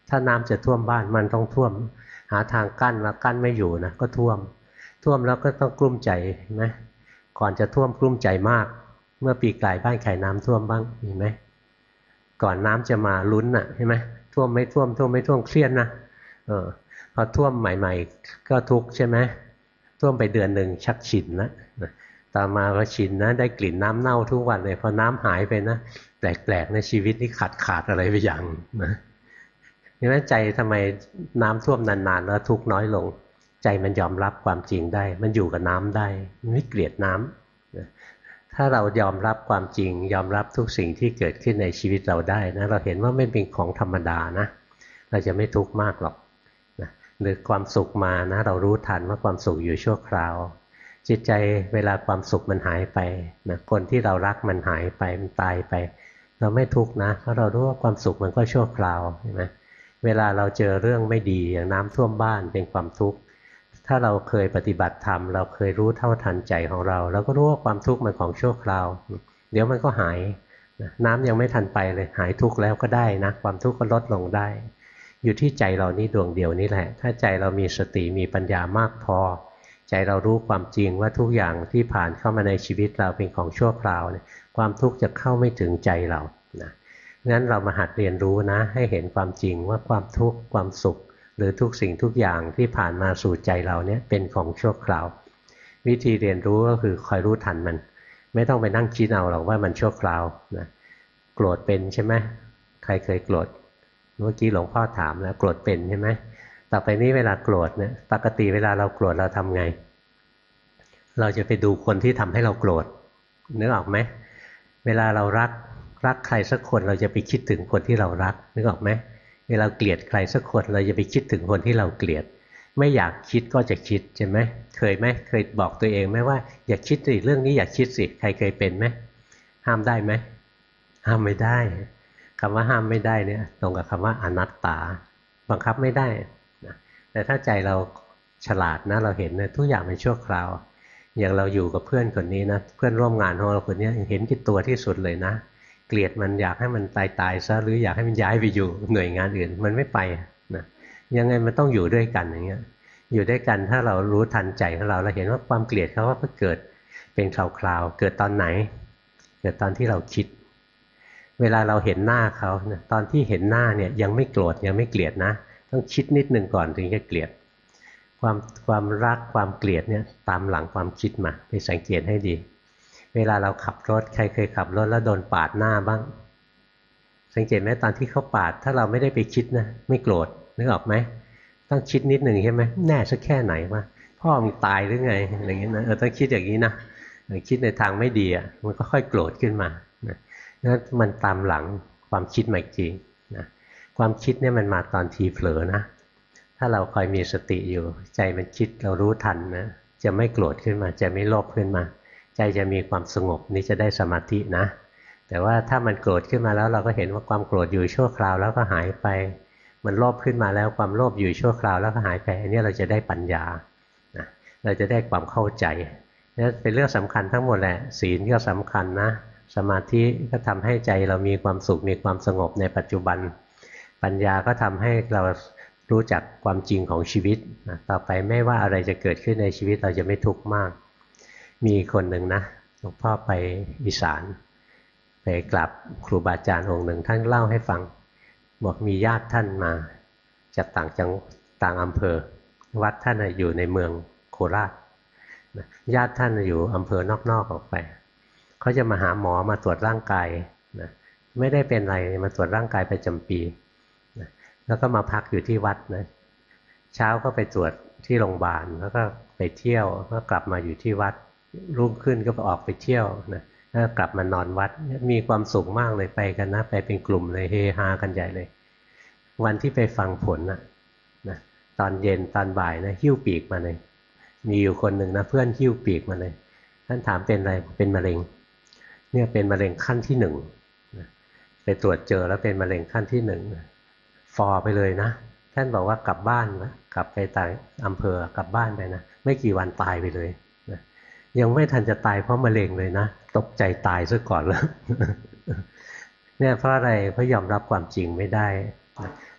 ถ้าน้ำจะท่วมบ้านมันต้องท่วมหาทางกั้นมากั้นไม่อยู่นะก็ท่วมแล้วก็ต้องกลุ้มใจเห็นไหมก่อนจะท่วมกลุ้มใจมากเมื่อปีกลายบ้านใครน้ำท่วมบ้างมีไหมก่อนน้ำจะมาลุ้นน่ะใช่ไหมท่วมไม่ท่วมเครียดนะพอท่วมใหม่ๆก็ทุกข์ใช่ไหมท่วมไปเดือนหนึ่งชักชินนะต่อมาก็ชินนะได้กลิ่นน้ำเน่าทุกวันเลยพอน้ำหายไปนะแปลกๆในชีวิตนี่ขาดอะไรไปอย่างนะดังนั้นใจทำไมน้ำท่วมนานๆแล้วทุกข์น้อยลงใจมันยอมรับความจริงได้มันอยู่กับน้ำได้มันไม่เกลียดน้ำถ้าเรายอมรับความจริงยอมรับทุกสิ่งที่เกิดขึ้นในชีวิตเราได้นะเราเห็นว่าไม่เป็นของธรรมดานะเราจะไม่ทุกข์มากหรอกนะหรือความสุขมานะเรารู้ทันว่าความสุขอยู่ชั่วคราวจิตใจเวลาความสุขมันหายไปนะคนที่เรารักมันหายไปมันตายไปเราไม่ทุกข์นะเพราะเรารู้ว่าความสุขมันก็ชั่วคราวใช่ไหมเวลาเราเจอเรื่องไม่ดีอย่างน้ำท่วมบ้านเป็นความทุกข์ถ้าเราเคยปฏิบัติธรรมเราเคยรู้เท่าทันใจของเราเราก็รู้ว่าความทุกข์มันของชั่วคราวเดี๋ยวมันก็หายน้ำยังไม่ทันไปเลยหายทุกข์แล้วก็ได้นะความทุกข์ก็ลดลงได้อยู่ที่ใจเรานี่ดวงเดียวนี่แหละถ้าใจเรามีสติมีปัญญามากพอใจเรารู้ความจริงว่าทุกอย่างที่ผ่านเข้ามาในชีวิตเราเป็นของชั่วคราวเนี่ยความทุกข์จะเข้าไม่ถึงใจเรานะงั้นเรามาหัดเรียนรู้นะให้เห็นความจริงว่าความทุกข์ความสุขหรือทุกสิ่งทุกอย่างที่ผ่านมาสู่ใจเราเนี่ยเป็นของชั่วคราววิธีเรียนรู้ก็คือคอยรู้ทันมันไม่ต้องไปนั่งคิดเอาหรอกว่ามันชั่วคราวนะโกรธเป็นใช่ไหมใครเคยโกรธเมื่อกี้หลวงพ่อถามแล้วโกรธเป็นใช่ไหมต่อไปนี้เวลาโกรธเนี่ยปกติเวลาเราโกรธเราทำไงเราจะไปดูคนที่ทำให้เราโกรธนึกออกไหมเวลาเรารักใครสักคนเราจะไปคิดถึงคนที่เรารักนึกออกไหมเวลาเกลียดใครสักคนเราจะไปคิดถึงคนที่เราเกลียดไม่อยากคิดก็จะคิดใช่ไหมเคยไหมเคยบอกตัวเองไหมว่าอย่าคิดสิเรื่องนี้อย่าคิดสิใครเคยเป็นไหมห้ามได้ไหมห้ามไม่ได้คำว่าห้ามไม่ได้เนี่ยตรงกับคำว่าอนัตตาบังคับไม่ได้นะแต่ถ้าใจเราฉลาดนะเราเห็นนะทุกอย่างเป็นชั่วคราวอย่างเราอยู่กับเพื่อนคนนี้นะเพื่อนร่วมงานของเราคนนี้เห็นกี่ตัวที่สุดเลยนะเกลียดมันอยากให้มันตายซะหรืออยากให้มันย้ายไปอยู่หน่วยงานอื่นมันไม่ไปนะยังไงมันต้องอยู่ด้วยกันอย่างเงี้ยอยู่ด้วยกันถ้าเรารู้ทันใจของเราเราเห็นว่าความเกลียดเขาว่าเกิดเป็นคราวๆเกิดตอนไหนเกิดตอนที่เราคิดเวลาเราเห็นหน้าเขานะตอนที่เห็นหน้าเนี่ยยังไม่โกรธยังไม่เกลียดนะต้องคิดนิดนึงก่อนถึงจะเกลียดความรักความเกลียดเนี่ยตามหลังความคิดมาไปสังเกตให้ดีเวลาเราขับรถใครเคยขับรถแล้วโดนปาดหน้าบ้างสังเกตไหมตอนที่เขาปาดถ้าเราไม่ได้ไปคิดนะไม่โกรธนึกออกไหมต้องคิดนิดหนึ่งใช่ไหมแน่สักแค่ไหนวะพ่อมึงตายหรือไงอะไรเงี้ยนะต้องคิดอย่างนี้นะคิดในทางไม่ดีอ่ะมันก็ค่อยโกรธขึ้นมานั่นมันตามหลังความคิดมาจริงนะความคิดเนี่ยมันมาตอนทีเผลอนะถ้าเราคอยมีสติอยู่ใจมันคิดเรารู้ทันนะจะไม่โกรธขึ้นมาจะไม่โลภขึ้นมาใจจะมีความสงบนี่จะได้สมาธินะแต่ว่าถ้ามันโกรธขึ้นมาแล้วเราก็เห็นว่าความโกรธอยู่ชั่วคราวแล้วก็หายไปมันโลภขึ้นมาแล้วความโลภอยู่ชั่วคราวแล้วก็หายไปอันนี้เราจะได้ปัญญานะเราจะได้ความเข้าใจนี่เป็นเรื่องสำคัญทั้งหมดแหละศีลก็สำคัญนะสมาธิก็ทำให้ใจเรามีความสุขมีความสงบในปัจจุบันปัญญาก็ทำให้เรารู้จักความจริงของชีวิตนะต่อไปไม่ว่าอะไรจะเกิดขึ้นในชีวิตเราจะไม่ทุกข์มากมีคนหนึ่งนะหลวงพ่อไปอีสานไปกราบครูบาอาจารย์องค์หนึ่งท่านเล่าให้ฟังบอกมีญาติท่านมาจากต่างอำเภอวัดท่านอยู่ในเมืองโคราชญาติท่านอยู่อำเภอนอกๆออกไปเขาจะมาหาหมอมาตรวจร่างกายนะไม่ได้เป็นอะไรมาตรวจร่างกายประจำปีนะแล้วก็มาพักอยู่ที่วัดนะเช้าก็ไปตรวจที่โรงพยาบาลแล้วก็ไปเที่ยวก็กลับมาอยู่ที่วัดรุ่งขึ้นก็ออกไปเที่ยวนะแล้วกลับมานอนวัดมีความสุขมากเลยไปกันนะไปเป็นกลุ่มเลยเฮฮากันใหญ่เลยวันที่ไปฟังผลนะตอนเย็นตอนบ่ายนะหิ้วปีกมาเลยมีอยู่คนหนึ่งนะเพื่อนหิ้วปีกมาเลยท่านถามเป็นอะไรเป็นมะเร็งเนี่ยเป็นมะเร็งขั้นที่1ไปตรวจเจอแล้วเป็นมะเร็งขั้นที่1ฟอไปเลยนะท่านบอกว่ากลับบ้านนะกลับไปต่างอำเภอกลับบ้านไปนะไม่กี่วันตายไปเลยนะยังไม่ทันจะตายเพราะมะเร็งเลยนะตกใจตายซะก่อนแล้วเนี่ยเพราะอะไรเพราะยอมรับความจริงไม่ได้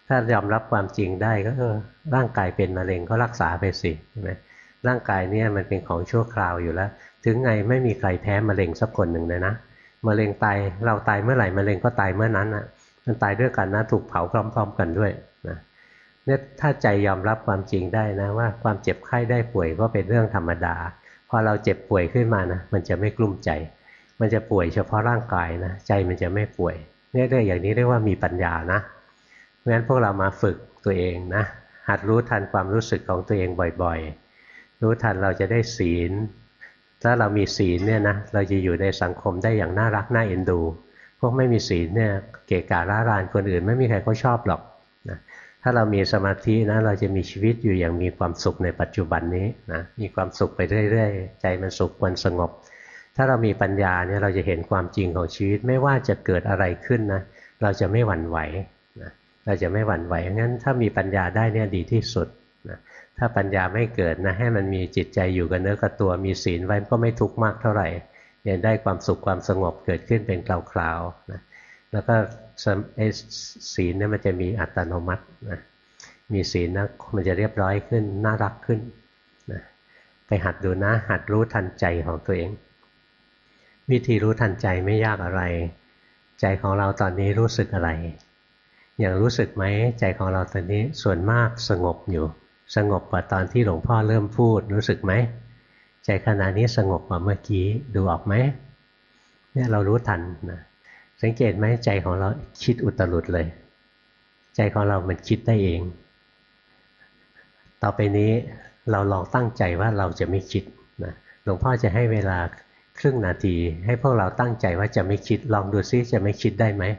ถ้ายอมรับความจริงได้ก็ร่างกายเป็นมะเร็งก็รักษาไปสิใช่ไหมร่างกายเนี่ยมันเป็นของชั่วคราวอยู่แล้วถึงไงไม่มีใครแพ้มะเร็งสักคนหนึ่งเลยนะมะเร็งตายเราตายเมื่อไหร่มะเร็งก็ตายเมื่อนั้นอ่ะมันตายด้วยกันนะถูกเผาพร้อมๆกันด้วยนะเนี่ยถ้าใจยอมรับความจริงได้นะว่าความเจ็บไข้ได้ป่วยก็เป็นเรื่องธรรมดาพอเราเจ็บป่วยขึ้นมานะมันจะไม่กลุ้มใจมันจะป่วยเฉพาะร่างกายนะใจมันจะไม่ป่วยเนี่ยเรื่องอย่างนี้เรียกว่ามีปัญญานะเพราะฉะนั้นพวกเรามาฝึกตัวเองนะหัดรู้ทันความรู้สึกของตัวเองบ่อยๆรู้ทันเราจะได้ศีลถ้าเรามีศีลเนี่ยนะเราจะอยู่ในสังคมได้อย่างน่ารักน่าเอ็นดูพวกไม่มีศีลเนี่ยเกะกะร้ารานคนอื่นไม่มีใครเขาชอบหรอกนะถ้าเรามีสมาธินะเราจะมีชีวิตอยู่อย่างมีความสุขในปัจจุบันนี้นะมีความสุขไปเรื่อยๆใจมันสุขมันสงบถ้าเรามีปัญญาเนี่ยเราจะเห็นความจริงของชีวิตไม่ว่าจะเกิดอะไรขึ้นนะเราจะไม่หวั่นไหวนะเราจะไม่หวั่นไหวงั้นถ้ามีปัญญาได้เนี่ยดีที่สุดนะถ้าปัญญาไม่เกิดนะให้มันมีจิตใจอยู่กับเนื้อกับตัวมีศีลไว้ก็ไม่ทุกข์มากเท่าไหร่ยังได้ความสุขความสงบเกิดขึ้นเป็นคราวๆนะแล้วก็ศีลเนี่ยมันจะมีอัตโนมัตินะมีศีลนะมันจะเรียบร้อยขึ้นน่ารักขึ้นนะไปหัดดูนะหัดรู้ทันใจของตัวเองวิธีรู้ทันใจไม่ยากอะไรใจของเราตอนนี้รู้สึกอะไรอย่างรู้สึกไหมใจของเราตอนนี้ส่วนมากสงบอยู่สงบกว่าตอนที่หลวงพ่อเริ่มพูดรู้สึกไหมใจขณะนี้สงบกว่าเมื่อกี้ดูออกไหมเนี่ยเรารู้ทันนะสังเกตไหมใจของเราคิดอุตรุดเลยใจของเรามันคิดได้เองต่อไปนี้เราลองตั้งใจว่าเราจะไม่คิดนะหลวงพ่อจะให้เวลาครึ่งนาทีให้พวกเราตั้งใจว่าจะไม่คิดลองดูซิจะไม่คิดได้ไหม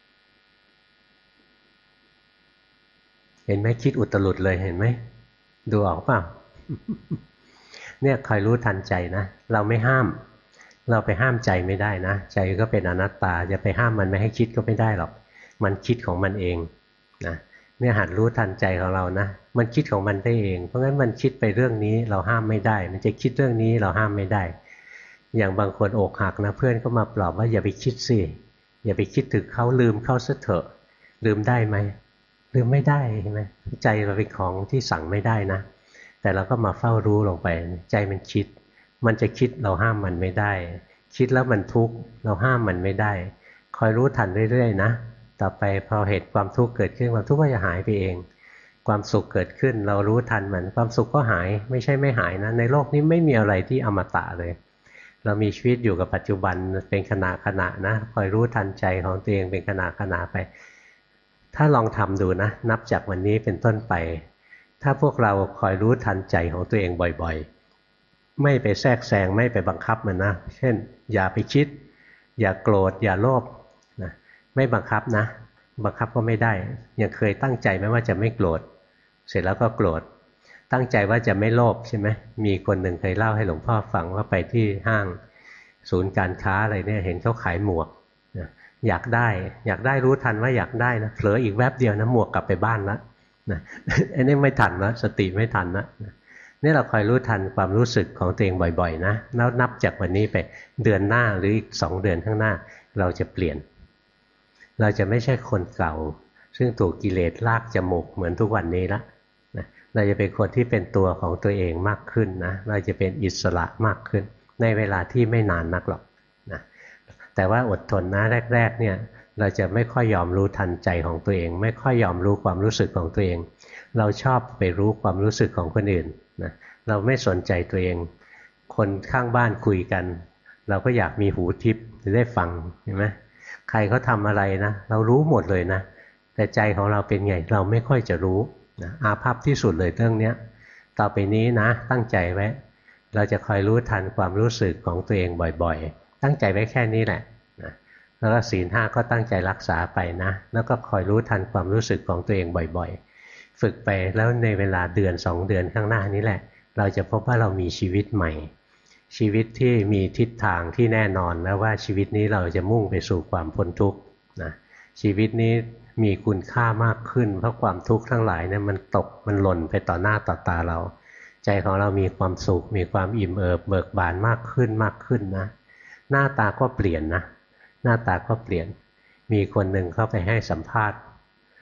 เห็นไหมคิดอุตรุดเลยเห็นไหมดูออกเปล่า เนี่ยคอยรู้ทันใจนะเราไม่ห้ามเราไปห้ามใจไม่ได้นะใจก็เป็นอนัตตาจะไปห้ามมันไม่ให้คิดก็ไม่ได้หรอกมันคิดของมันเองนะเนี่ยหัดรู้ทันใจของเรานะมันคิดของมันได้เองเพราะงั้นมันคิดไปเรื่องนี้เราห้ามไม่ได้มันจะคิดเรื่องนี้เราห้ามไม่ได้อย่างบางคนอกหักนะเพื่อนก็มาปลอบว่าอย่าไปคิดสิอย่าไปคิดถึงเขาลืมเขาซะเถอะลืมได้ไหมลืมไม่ได้ใช่ไหมใจเราเป็นของที่สั่งไม่ได้นะแต่เราก็มาเฝ้ารู้ลงไปใจมันคิดมันจะคิดเราห้ามมันไม่ได้คิดแล้วมันทุกข์เราห้ามมันไม่ได้คอยรู้ทันเรื่อยๆนะต่อไปพอเหตุความทุกข์เกิดขึ้นความทุกข์ก็จะหายไปเองความสุขเกิดขึ้นเรารู้ทันมันความสุขก็หายไม่ใช่ไม่หายนะในโลกนี้ไม่มีอะไรที่อมตะเลยเรามีชีวิตอยู่กับปัจจุบันเป็นขณะขณะนะคอยรู้ทันใจของตัวเองเป็นขณะขณะไปถ้าลองทำดูนะนับจากวันนี้เป็นต้นไปถ้าพวกเราคอยรู้ทันใจของตัวเองบ่อยๆไม่ไปแทรกแซงไม่ไปบังคับมันนะเช่นอย่าไปคิดอย่าโกรธอย่าโลภนะไม่บังคับนะบังคับก็ไม่ได้ยังเคยตั้งใจไหมว่าจะไม่โกรธเสร็จแล้วก็โกรธตั้งใจว่าจะไม่โลภใช่ไหมมีคนหนึ่งเคยเล่าให้หลวงพ่อฟังว่าไปที่ห้างศูนย์การค้าอะไรเนี่ยเห็นเขาขายหมวกอยากได้รู้ทันว่าอยากได้นะเผลออีกแวบเดียวนะหมวกกลับไปบ้านแล้วนะอันนี้ไม่ทันนะสติไม่ทันนะนี่เราคอยรู้ทันความรู้สึกของตัวเองบ่อยๆนะแล้วนับจากวันนี้ไปเดือนหน้าหรืออีก2 เดือนข้างหน้าเราจะเปลี่ยนเราจะไม่ใช่คนเก่าซึ่งถูกกิเลสลากจมูกเหมือนทุกวันนี้ละนะเราจะเป็นคนที่เป็นตัวของตัวเองมากขึ้นนะเราจะเป็นอิสระมากขึ้นในเวลาที่ไม่นานนักหรอกนะแต่ว่าอดทนนะแรกๆเนี่ยเราจะไม่ค่อยยอมรู้ทันใจของตัวเองไม่ค่อยยอมรู้ความรู้สึกของตัวเองเราชอบไปรู้ความรู้สึกของคนอื่นนะเราไม่สนใจตัวเองคนข้างบ้านคุยกันเราก็อยากมีหูทิพย์จะได้ฟังเห็นไหมใครเขาทำอะไรนะเรารู้หมดเลยนะแต่ใจของเราเป็นไงเราไม่ค่อยจะรู้นะอาภัพที่สุดเลยเรื่องนี้ต่อไปนี้นะตั้งใจไว้เราจะคอยรู้ทันความรู้สึกของตัวเองบ่อยๆตั้งใจไว้แค่นี้แหละนะแล้วก็ศีล 5ก็ตั้งใจรักษาไปนะแล้วก็คอยรู้ทันความรู้สึกของตัวเองบ่อยๆฝึกไปแล้วในเวลาเดือน2 เดือนข้างหน้านี้แหละเราจะพบว่าเรามีชีวิตใหม่ชีวิตที่มีทิศทางที่แน่นอนแล้วว่าชีวิตนี้เราจะมุ่งไปสู่ความพ้นทุกข์นะชีวิตนี้มีคุณค่ามากขึ้นเพราะความทุกข์ทั้งหลายเนี่ยมันตกมันหล่นไปต่อหน้าต่อตาเราใจของเรามีความสุขมีความอิ่มเอิบเบิกบานมากขึ้นนะหน้าตาก็เปลี่ยนนะหน้าตาก็เปลี่ยนมีคนหนึ่งเข้าไปให้สัมภาษณ์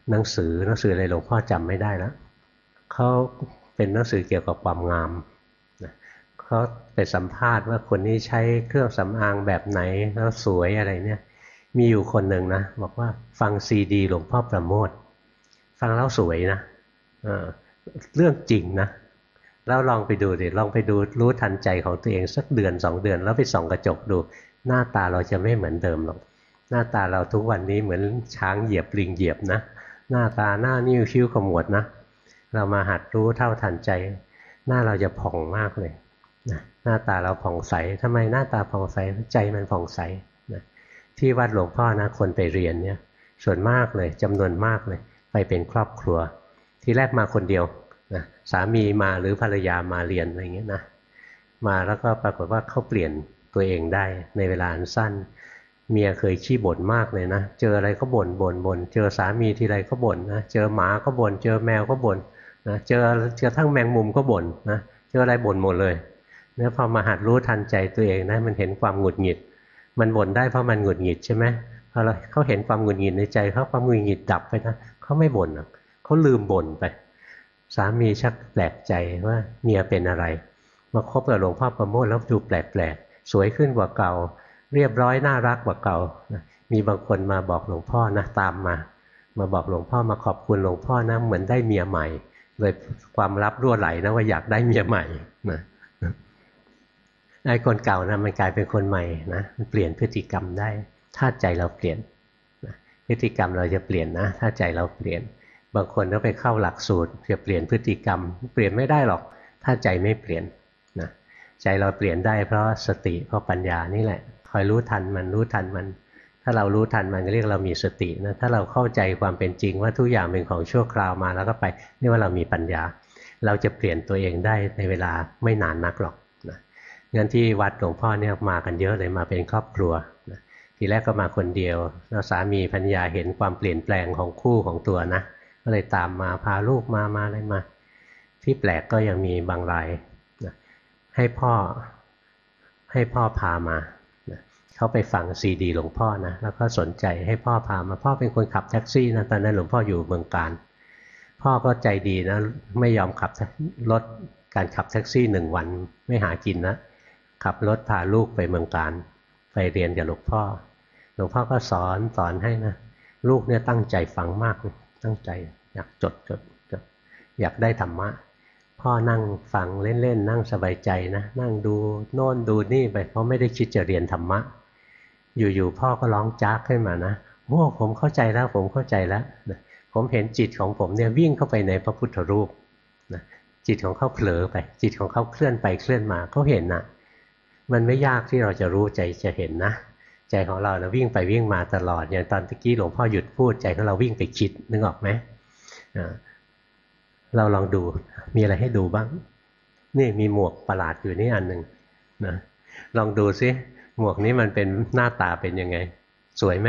หนังสืออะไรหลวงพ่อจำไม่ได้แล้วเขาเป็นหนังสือเกี่ยวกับความงามนะเขาไปสัมภาษณ์ว่าคนนี้ใช้เครื่องสำอางแบบไหนแล้วสวยอะไรเนี่ยมีอยู่คนหนึ่งนะบอกว่าฟังซีดีหลวงพ่อประโมทฟังแล้วสวยนะเออเรื่องจริงนะแล้วลองไปดูดิลองไปดูรู้ทันใจของตัวเองสักเดือน2 เดือนแล้วไปส่องกระจกดูหน้าตาเราจะไม่เหมือนเดิมหรอกหน้าตาเราทุกวันนี้เหมือนช้างเหยียบลิงเหยียบนะหน้าตาหน้านิ้วคิ้วขมวดนะเรามาหัดรู้เท่าทันใจหน้าเราจะผ่องมากเลยนะหน้าตาเราผ่องใสทำไมหน้าตาผ่องใสใจมันผ่องใสนะที่วัดหลวงพ่อนะคนไปเรียนเนี่ยส่วนมากเลยจำนวนมากเลยไปเป็นครอบครัวทีแรกมาคนเดียวนะสามีมาหรือภรรยามาเรียนอะไรเงี้ยนะมาแล้วก็ปรากฏว่าเขาเปลี่ยนตัวเองได้ในเวลาอันสั้นเมียเคยขี้บ่นมากเลยนะเจออะไรก็บ่นบ่นบ่นเจอสามีทีไรก็บ่นนะเจอหมาก็บ่นเจอแมวก็บ่นนะเจอทั้งแมงมุมก็บ่นนะเจออะไรบ่นหมดเลยเนี่ยพอมาหัดรู้ทันใจตัวเองนะมันเห็นความหงุดหงิดมันบ่นได้เพราะมันหงุดหงิดใช่ไหมพอเขาเห็นความหงุดหงิดในใจเขาความหงุดหงิดดับไปนะเขาไม่บ่นเขาลืมบ่นไปสามีชักแปลกใจว่าเมียเป็นอะไรมาคบกับหลวงพ่อประโมทแล้วดูแปลกๆสวยขึ้นกว่าเก่าเรียบร้อยน่ารักกว่าเก่ามีบางคนมาบอกหลวงพ่อนะตามมาบอกหลวงพ่อมาขอบคุณหลวงพ่อนะเหมือนได้เมียใหม่เลยความลับรั่วไหลนะว่าอยากได้เมียใหม่นะไอ้คนเก่านะมันกลายเป็นคนใหม่นะมันเปลี่ยนพฤติกรรมได้ถ้าใจเราเปลี่ยนนะพฤติกรรมเราจะเปลี่ยนนะถ้าใจเราเปลี่ยนบางคนก็ไปเข้าหลักสูตรจะเปลี่ยนพฤติกรรมเปลี่ยนไม่ได้หรอกถ้าใจไม่เปลี่ยนนะใจเราเปลี่ยนได้เพราะสติเพราะปัญญานี่แหละคอยรู้ทันมันรู้ทันมันถ้าเรารู้ทันมันก็เรียกเรามีสตินะถ้าเราเข้าใจความเป็นจริงว่าทุกอย่างเป็นของชั่วคราวมาแล้วก็ไปนี่ว่าเรามีปัญญาเราจะเปลี่ยนตัวเองได้ในเวลาไม่นานนักหรอกนะงั้นที่วัดหลวงพ่อเนี่ยมากันเยอะเลยมาเป็นครอบครัวนะทีแรกก็มาคนเดียวแล้วสามีภรรยาเห็นความเปลี่ยนแปลงของคู่ของตัวนะก็เลยตามมาพาลูกมาอะไรมาที่แปลกก็ยังมีบางรายนะให้พ่อพามาเขาไปฟังซีดีหลวงพ่อนะแล้วก็สนใจให้พ่อพามาพ่อเป็นคนขับแท็กซี่นะตอนนั้นหลวงพ่ออยู่เมืองการพ่อก็ใจดีนะไม่ยอมขับรถการขับแท็กซี่1 วันไม่หากินนะขับรถพาลูกไปเมืองการไปเรียนกับหลวงพ่อก็สอนให้นะลูกเนี่ยตั้งใจฟังมากตั้งใจอยากจดอยากได้ธรรมะพ่อนั่งฟังเล่นๆนั่งสบายใจนะนั่งดูโน่นดูนี่ไปเพราะไม่ได้คิดจะเรียนธรรมะอยู่ๆพ่อก็ร้องจากขึ้นมานะโอ้ผมเข้าใจแล้วผมเห็นจิตของผมเนี่ยวิ่งเข้าไปในพระพุทธรูปนะจิตของเขาเผลอไปจิตของเขาเคลื่อนไปเคลื่อนมาเขาเห็นนะมันไม่ยากที่เราจะรู้ใจจะเห็นนะใจของเรานะวิ่งไปวิ่งมาตลอดอย่างตอนตะกี้หลวงพ่อหยุดพูดใจของเราวิ่งไปคิดนึกออกไหมเราลองดูมีอะไรให้ดูบ้างนี่มีหมวกประหลาดอยู่นี่อันหนึ่งนะลองดูซิหมวกนี้มันเป็นหน้าตาเป็นยังไงสวยไหม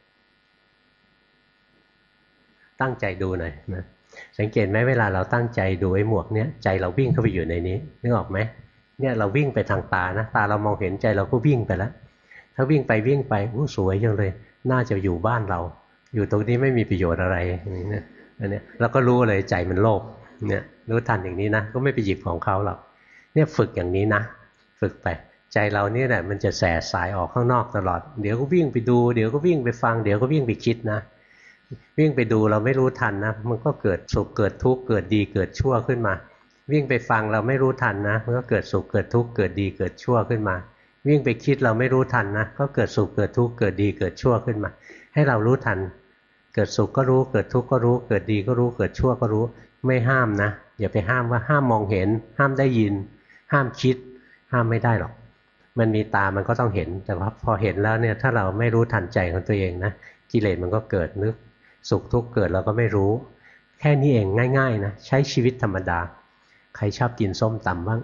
ตั้งใจดูหน่อยนะสังเกตไหมเวลาเราตั้งใจดูไอ้หมวกเนี้ยใจเราวิ่งเข้าไปอยู่ในนี้นึกออกไหมเนี่ยเราวิ่งไปทางตานะตาเรามองเห็นใจเราก็วิ่งไปแล้วถ้าวิ่งไปอู้สวยจังเลยน่าจะอยู่บ้านเราอยู่ตรงนี้ไม่มีประโยชน์อะไรอย่างนี้นะอันนี้เราก็รู้เลยใจมันโลภเนี่ยรู้ทันอย่างนี้นะก็ไม่ไปหยิบของเขาหรอกเนี่ยฝึกอย่างนี้นะฝึกไปใจเราเนี่ยแหละมันจะแส่สายออกข้างนอกตลอดเดี๋ยวก็วิ่งไปดูเดี๋ยวก็วิ่งไปฟังเดี๋ยวก็วิ่งไปคิดนะวิ่งไปดูเราไม่รู้ทันนะมันก็เกิดสุขเกิดทุกข์เกิดดีเกิดชั่วขึ้นมาวิ่งไปฟังเราไม่รู้ทันนะมันก็เกิดสุขเกิดทุกข์เกิดดีเกิดชั่วขึ้นมาวิ่งไปคิดเราไม่รู้ทันนะก็เกิดสุขเกิดทุกข์เกิดดีเกิดชั่วขึ้นมาให้เรารู้ทันเกิดสุขก็รู้เกิดทุกข์ก็รู้เกิดดีก็รู้เกิดชั่วก็รู้ไม่ห้ามนะอย่าไปห้ามว่าห้ามมองเห็นห้ามได้ยินห้ามคิดห้ามไม่ได้หรอกมันมีตามันก็ต้องเห็นแต่ว่าพอเห็นแล้วเนี่ยถ้าเราไม่รู้ทันใจของตัวเองนะกิเลสมันก็เกิดนึกสุขทุกข์เกิดเราก็ไม่รู้แค่นี้เองง่ายๆนะใช้ชีวิตธรรมดาใครชอบกินส้มตำบ้าง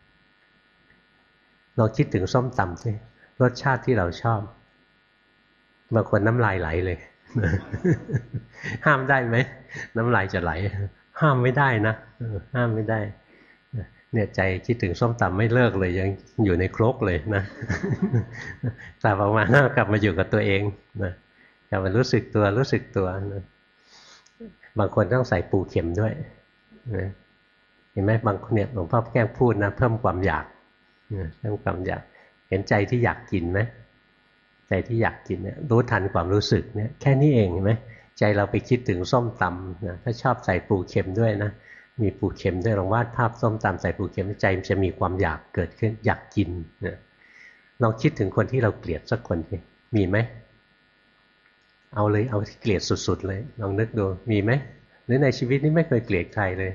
ลองคิดถึงส้มตำสิรสชาติที่เราชอบบางคนน้ำลายไหลเลยห้ามได้ไหมน้ำลายจะไหลห้ามไม่ได้นะห้ามไม่ได้เนี่ยใจคิดถึงส้มตำไม่เลิกเลยยังอยู่ในครกเลยนะแต่ออกมากลับมาอยู่กับตัวเองนะกลับมารู้สึกตัวนะบางคนต้องใส่ปูเข็มด้วยนะเห็นไหมบางคนเนี่ยหลวงพ่อแกล้งพูดนะเพิ่มความอยากเพิ่มความอยากเห็นใจที่อยากกินไหมใจที่อยากกินเนี่ยรู้ทันความรู้สึกเนี่ยแค่นี้เองเห็นไหมใจเราไปคิดถึงส้มตำนะถ้าชอบใส่ปูเข็มด้วยนะมีปูเข็มด้วยลองวาดภาพส้มตำใส่ปูเข็มใจมันจะมีความอยากเกิดขึ้นอยากกินนะลองคิดถึงคนที่เราเกลียดสักคนสิมีไหมเอาเลยเอาที่เกลียดสุดๆเลยลองนึกดูมีไหมหรือในชีวิตนี้ไม่เคยเกลียดใครเลย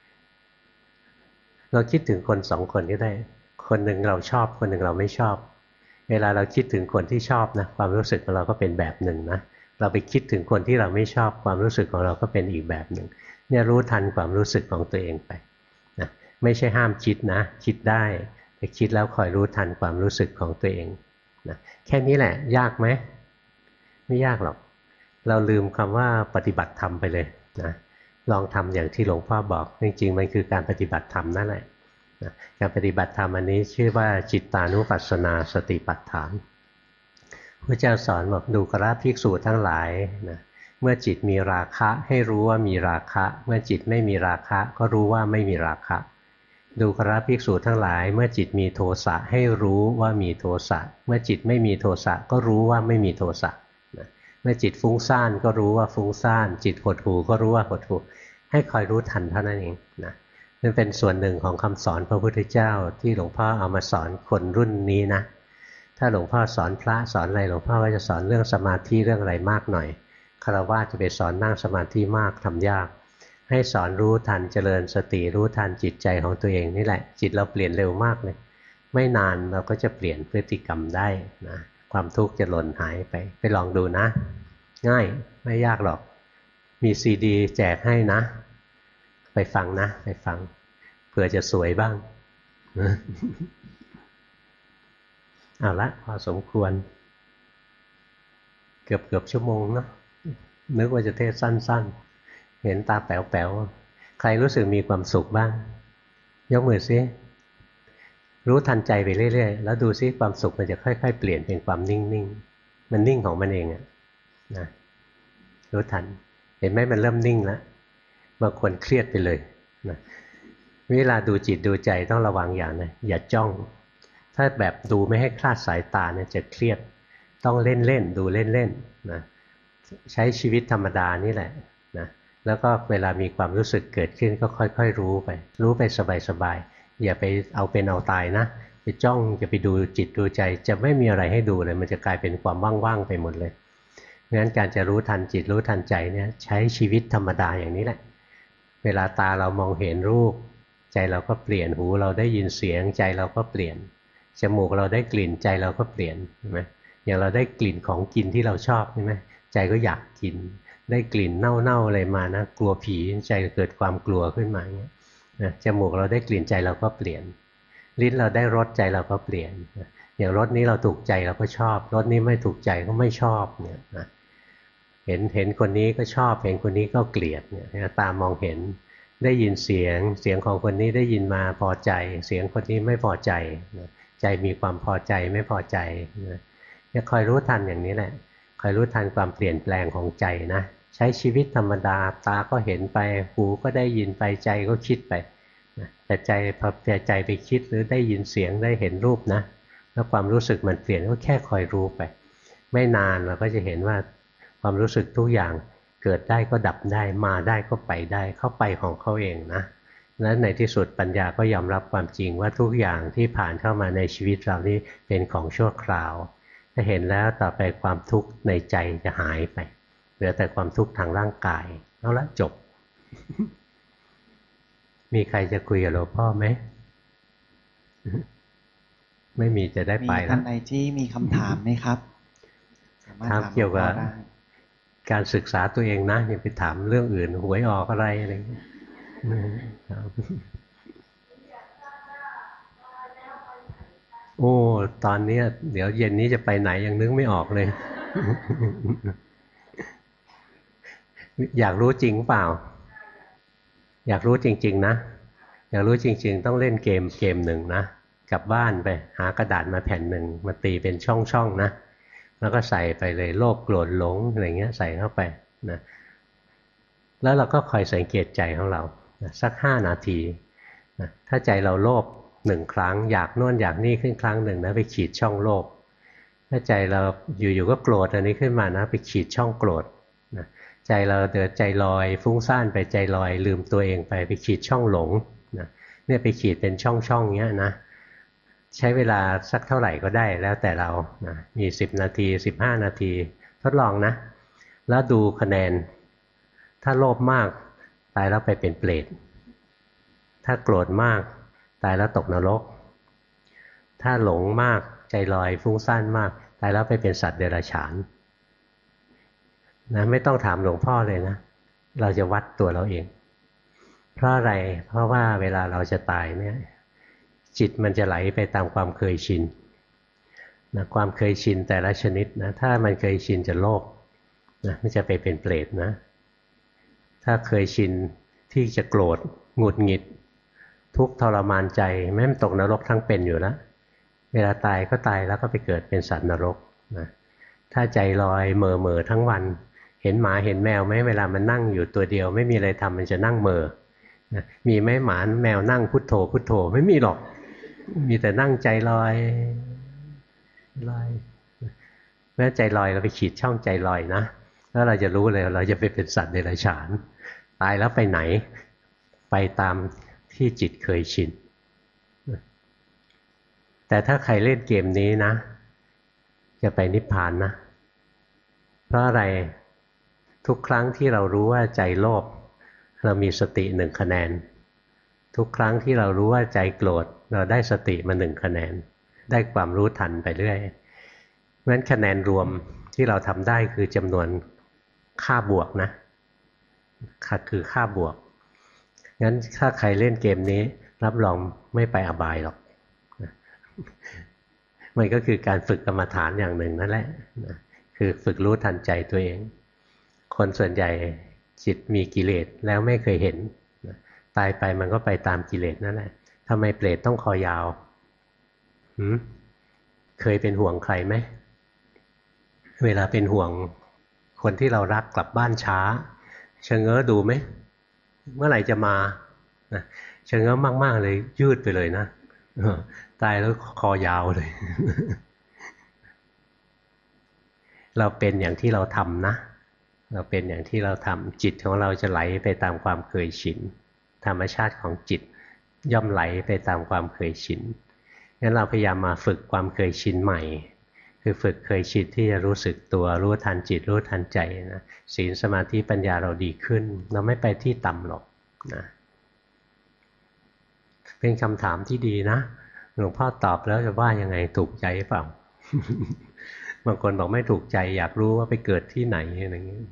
เราคิดถึงคนสองคนก็ได้คนหนึ่งเราชอบคนหนึ่งเราไม่ชอบเวลาเราคิดถึงคนที่ชอบนะความรู้สึกของเราก็เป็นแบบหนึ่งนะเราไปคิดถึงคนที่เราไม่ชอบความรู้สึกของเราก็เป็นอีกแบบหนึ่งเนี่ยรู้ทันความรู้สึกของตัวเองไปนะไม่ใช่ห้ามคิดนะคิดได้แต่คิดแล้วคอยรู้ทันความรู้สึกของตัวเองนะแค่นี้แหละยากไหมไม่ยากหรอกเราลืมคำว่าปฏิบัติธรรมไปเลยนะลองทำอย่างที่หลวงพ่อบอกจริงๆมันคือการปฏิบัติธรรมนั่นแหละนะการปฏิบัติธรรมอันนี้ชื่อว่าจิตตานุปัสสนาสติปัฏฐานพระเจ้าสอนบอกดูกราภิกษุทั้งหลายนะเมื่อจิตมีราคะให้รู้ว่ามีราคะเมื่อจิตไม่มีราคะก็รู้ว่าไม่มีราคะดูกราภิกษุทั้งหลายเมื่อจิตมีโทสะให้รู้ว่ามีโทสะเมื่อจิตไม่มีโทสะก็รู้ว่าไม่มีโทสะเมื่อจิตฟุ้งซ่านก็รู้ว่าฟุ้งซ่านจิตหดหู่ก็รู้ว่าหดหู่ให้คอยรู้ทันเท่านั้นเองนะนั่นเป็นส่วนหนึ่งของคำสอนพระพุทธเจ้าที่หลวงพ่อเอามาสอนคนรุ่นนี้นะถ้าหลวงพ่อสอนพระสอนอะไรหลวงพ่อก็จะสอนเรื่องสมาธิเรื่องอะไรมากหน่อยฆราวาสจะไปสอนนั่งสมาธิมากทำยากให้สอนรู้ทันเจริญสติรู้ทันจิตใจของตัวเองนี่แหละจิตเราเปลี่ยนเร็วมากเลยไม่นานเราก็จะเปลี่ยนพฤติกรรมได้นะความทุกข์จะหล่นหายไปลองดูนะง่ายไม่ยากหรอกมีซีดีแจกให้นะไปฟังนะไปฟังเผื่อจะสวยบ้างเอาละพอสมควรเกือบชั่วโมงเนาะนึกว่าจะเทศสั้นๆเห็นตาแป๋วๆใครรู้สึกมีความสุขบ้างยกมือซิรู้ทันใจไปเรื่อยๆแล้วดูซิความสุขมันจะค่อยๆเปลี่ยนเป็นความนิ่งๆมันนิ่งของมันเองอะนะรู้ทันเห็นไหมมันเริ่มนิ่งแล้วบางคนเครียดไปเลยนะเวลาดูจิตดูใจต้องระวังอย่างนะอย่าจ้องถ้าแบบดูไม่ให้คลาดสายตาเนี่ยจะเครียดต้องเล่นๆดูเล่นๆนะใช้ชีวิตธรรมดานี่แหละนะแล้วก็เวลามีความรู้สึกเกิดขึ้นก็ค่อยๆรู้ไปสบายๆอย่าไปเอาเป็นเอาตายนะไปจ้องจะไปดูจิตดูใจจะไม่มีอะไรให้ดูเลยมันจะกลายเป็นความว่างๆไปหมดเลยงั้นการจะรู้ทันจิตรู้ทันใจเนี่ยใช้ชีวิตธรรมดาอย่างนี้แหละเวลาตาเรามองเห็นรูปใจเราก็เปลี่ยนหูเราได้ยินเสียงใจเราก็เปลี่ยนจมูกเราได้กลิ่นใจเราก็เปลี่ยนใช่ไหมอย่างเราได้กลิ่นของกินที่เราชอบใช่ไหมใจก็อยากกินได้กลิ่นเน่าๆอะไรมานะกลัวผีใจเกิดความกลัวขึ้นมาอย่างเงี้ยนะจมูกเราได้กลิ่นใจเราก็เปลี่ยนลิ้นเราได้รสใจเราก็เปลี่ยนอย่างรสนี้เราถูกใจเราก็ชอบรสนี้ไม่ถูกใจก็ไม่ชอบเนี่ยนะเห็นคนนี้ก็ชอบเห็นคนนี้ก็เกลียดเนี่ยตามองเห็นได้ยินเสียงของคนนี้ได้ยินมาพอใจเสียงคนนี้ไม่พอใจใจมีความพอใจไม่พอใจเนี่ยคอยรู้ทันอย่างนี้แหละคอยรู้ทันความเปลี่ยนแปลงของใจนะใช้ชีวิตธรรมดาตาก็เห็นไปหูก็ได้ยินไปใจก็คิดไปแต่ใจพอใจไปคิดหรือได้ยินเสียงได้เห็นรูปนะแล้วความรู้สึกมันเปลี่ยนก็แค่คอยรู้ไปไม่นานเราก็จะเห็นว่าความรู้สึกทุกอย่างเกิดได้ก็ดับได้มาได้ก็ไปได้เข้าไปของเขาเองนะและในที่สุดปัญญาก็ยอมรับความจริงว่าทุกอย่างที่ผ่านเข้ามาในชีวิตเรานี่เป็นของชั่วคราวถ้าเห็นแล้วต่อไปความทุกข์ในใจจะหายไปเหลือแต่ความทุกข์ทางร่างกายเอาละจบ มีใครจะคุยกับหลวงพ่อไหม ไม่มีจะได้ไปแล้วมีท่านใดที่มีคำถามไหมครับถามเกี่ยวกับการศึกษาตัวเองนะอย่าไปถามเรื่องอื่นหวยออกอะไรอะไรโอ้ตอนนี้เดี๋ยวเย็นนี้จะไปไหนยังนึกไม่ออกเลย อยากรู้จริงเปล่าอยากรู้จริงๆนะอยากรู้จริงๆต้องเล่นเกมหนึ่งนะกลับบ้านไปหากระดาษมาแผ่นหนึ่งมาตีเป็นช่องๆนะแล้วก็ใส่ไปเลยโลภโกรธหลงอะไรเงี้ยใส่เข้าไปนะแล้วเราก็คอยสังเกตใจของเราสัก5 นาทีถ้าใจเราโลภ1 ครั้งอยากโน่นอยากนี่ขึ้นครั้งหนึ่งนะไปขีดช่องโลภถ้าใจเราอยู่ๆก็โกรธอันนี้ขึ้นมานะไปขีดช่องโกรธใจเราเดินใจลอยฟุ้งซ่านไปใจลอยลืมตัวเองไปขีดช่องหลงเนี่ยไปขีดเป็นช่องเงี้ยนะใช้เวลาสักเท่าไหร่ก็ได้แล้วแต่เรานะมี10 นาที15 นาทีทดลองนะแล้วดูคะแนนถ้าโลภมากตายแล้วไปเป็นเปรตถ้าโกรธมากตายแล้วตกนรกถ้าหลงมากใจลอยฟุ้งซ่านมากตายแล้วไปเป็นสัตว์เดรัจฉานนะไม่ต้องถามหลวงพ่อเลยนะเราจะวัดตัวเราเองเพราะอะไรเพราะว่าเวลาเราจะตายเนี่ยจิตมันจะไหลไปตามความเคยชินนะความเคยชินแต่ละชนิดนะถ้ามันเคยชินจะโลภนะมันจะไปเป็นเปรตนะถ้าเคยชินที่จะโกรธหงุดหงิดทุกข์ทรมานใจแม้มันตกนรกทั้งเป็นอยู่แล้วเวลาตายก็ตายแล้วก็ไปเกิดเป็นสัตว์นรกนะถ้าใจลอยเหม่อทั้งวันเห็นหมาเห็นแมวไหมเวลามันนั่งอยู่ตัวเดียวไม่มีอะไรทำมันจะนั่งเหม่อนะมีไหมหมาแมวนั่งพุทโธพุทโธไม่มีหรอกมีแต่นั่งใจลอยแม้ใจลอยเราไปขีดช่องใจลอยนะแล้วเราจะรู้เลยเราจะไปเป็นสัตว์เดรัจฉานตายแล้วไปไหนไปตามที่จิตเคยชินแต่ถ้าใครเล่นเกมนี้นะจะไปนิพพานนะเพราะอะไรทุกครั้งที่เรารู้ว่าใจโลภเรามีสติ1 คะแนนทุกครั้งที่เรารู้ว่าใจโกรธเราได้สติมา1 คะแนนได้ความรู้ทันไปเรื่อยเพราะฉะนั้นคะแนนรวมที่เราทำได้คือจำนวนค่าบวกนะคือค่าบวกงั้นถ้าใครเล่นเกมนี้รับรองไม่ไปอบายหรอกมันก็คือการฝึกกรรมฐานอย่างหนึ่งนั่นแหละคือฝึกรู้ทันใจตัวเองคนส่วนใหญ่จิตมีกิเลสแล้วไม่เคยเห็นตายไปมันก็ไปตามกิเลสนั่นแหละทำไมเปรตต้องคอยาวเคยเป็นห่วงใครไหมเวลาเป็นห่วงคนที่เรารักกลับบ้านช้าชะเง้อดูไหมเมื่อไหร่จะมาชะเง้อมากๆเลยยืดไปเลยนะตายแล้วคอยาวเลย เราเป็นอย่างที่เราทำนะเราเป็นอย่างที่เราทำจิตของเราจะไหลไปตามความเคยชินธรรมชาติของจิตย่อมไหลไปตามความเคยชินงั้นเราพยายามมาฝึกความเคยชินใหม่คือฝึกเคยชินที่จะรู้สึกตัวรู้ทันจิตรู้ทันใจนะศีลสมาธิปัญญาเราดีขึ้นเราไม่ไปที่ต่ำหรอกนะเป็นคำถามที่ดีนะหลวงพ่อตอบแล้วจะว่ายังไงถูกใจเปล่า บางคนบอกไม่ถูกใจอยากรู้ว่าไปเกิดที่ไหนอะไรอย่างนี้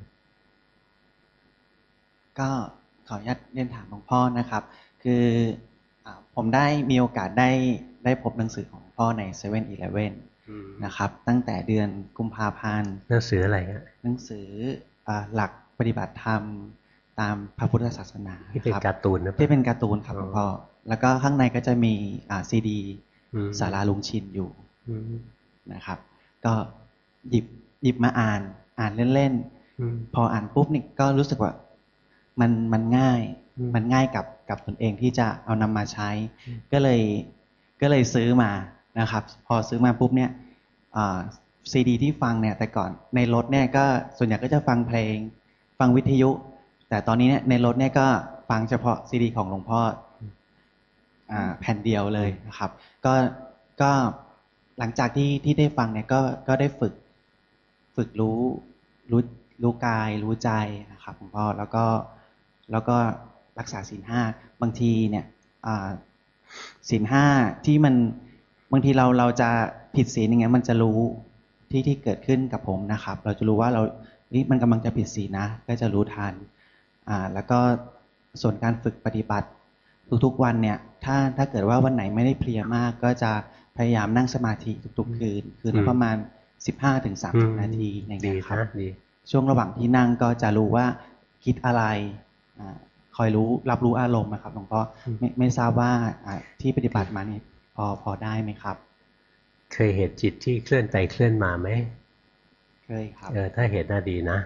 ก็ขออนุญาตเรียนถามหลวงพ่อนะครับคือผมได้มีโอกาสได้พบหนังสือของหลวงพ่อใน7-Eleven นะครับตั้งแต่เดือนกุมภาพันธ์หนังสืออะไรฮะหนังสือหลักปฏิบัติธรรมตามพระพุทธศาสนาที่เป็นการ์ตูนนะที่เป็นการ์ตูนครับหลวงพ่อแล้วก็ข้างในก็จะมีซีดีศาลาลุงชินอยู่นะครับก็หยิบมาอ่านเล่นๆพออ่านปุ๊บนี่ก็รู้สึกว่ามันง่ายกับตนเองที่จะเอานำมาใช้ก็เลยซื้อมานะครับพอซื้อมาปุ๊บเนี่ยซีดีที่ฟังเนี่ยแต่ก่อนในรถเนี่ยก็ส่วนใหญ่ก็จะฟังเพลงฟังวิทยุแต่ตอนนี้เนี่ยในรถเนี่ยก็ฟังเฉพาะซีดีของหลวงพ่อแผ่นเดียวเลยนะครับก็หลังจากที่ได้ฟังเนี่ยก็ได้ฝึกรู้กายรู้ใจนะครับหลวงพ่อแล้วก็รักษาศีล 5บางทีเนี่ยศีล 5ที่มันบางทีเราจะผิดศีลอย่างเงี้ยมันจะรู้ที่เกิดขึ้นกับผมนะครับเราจะรู้ว่ามันกำลังจะผิดศีลนะก็จะรู้ทันแล้วก็ส่วนการฝึกปฏิบัติทุกๆวันเนี่ยถ้าเกิดว่าวันไหนไม่ได้เพลียมากก็จะพยายามนั่งสมาธิทุกๆคืนละประมาณ15-30 นาทีอย่างเงี้ยครับช่วงระหว่างที่นั่งก็จะรู้ว่าคิดอะไรคอยรับรู้อารมณ์นะครับหลวงพ่อไม่ทราบว่าที่ปฏิบัติมานี่พอได้ไหมครับเคยเห็นจิตที่เคลื่อนไปเคลื่อนมาไหมเคยครับถ้าเห็นน่าดีนะ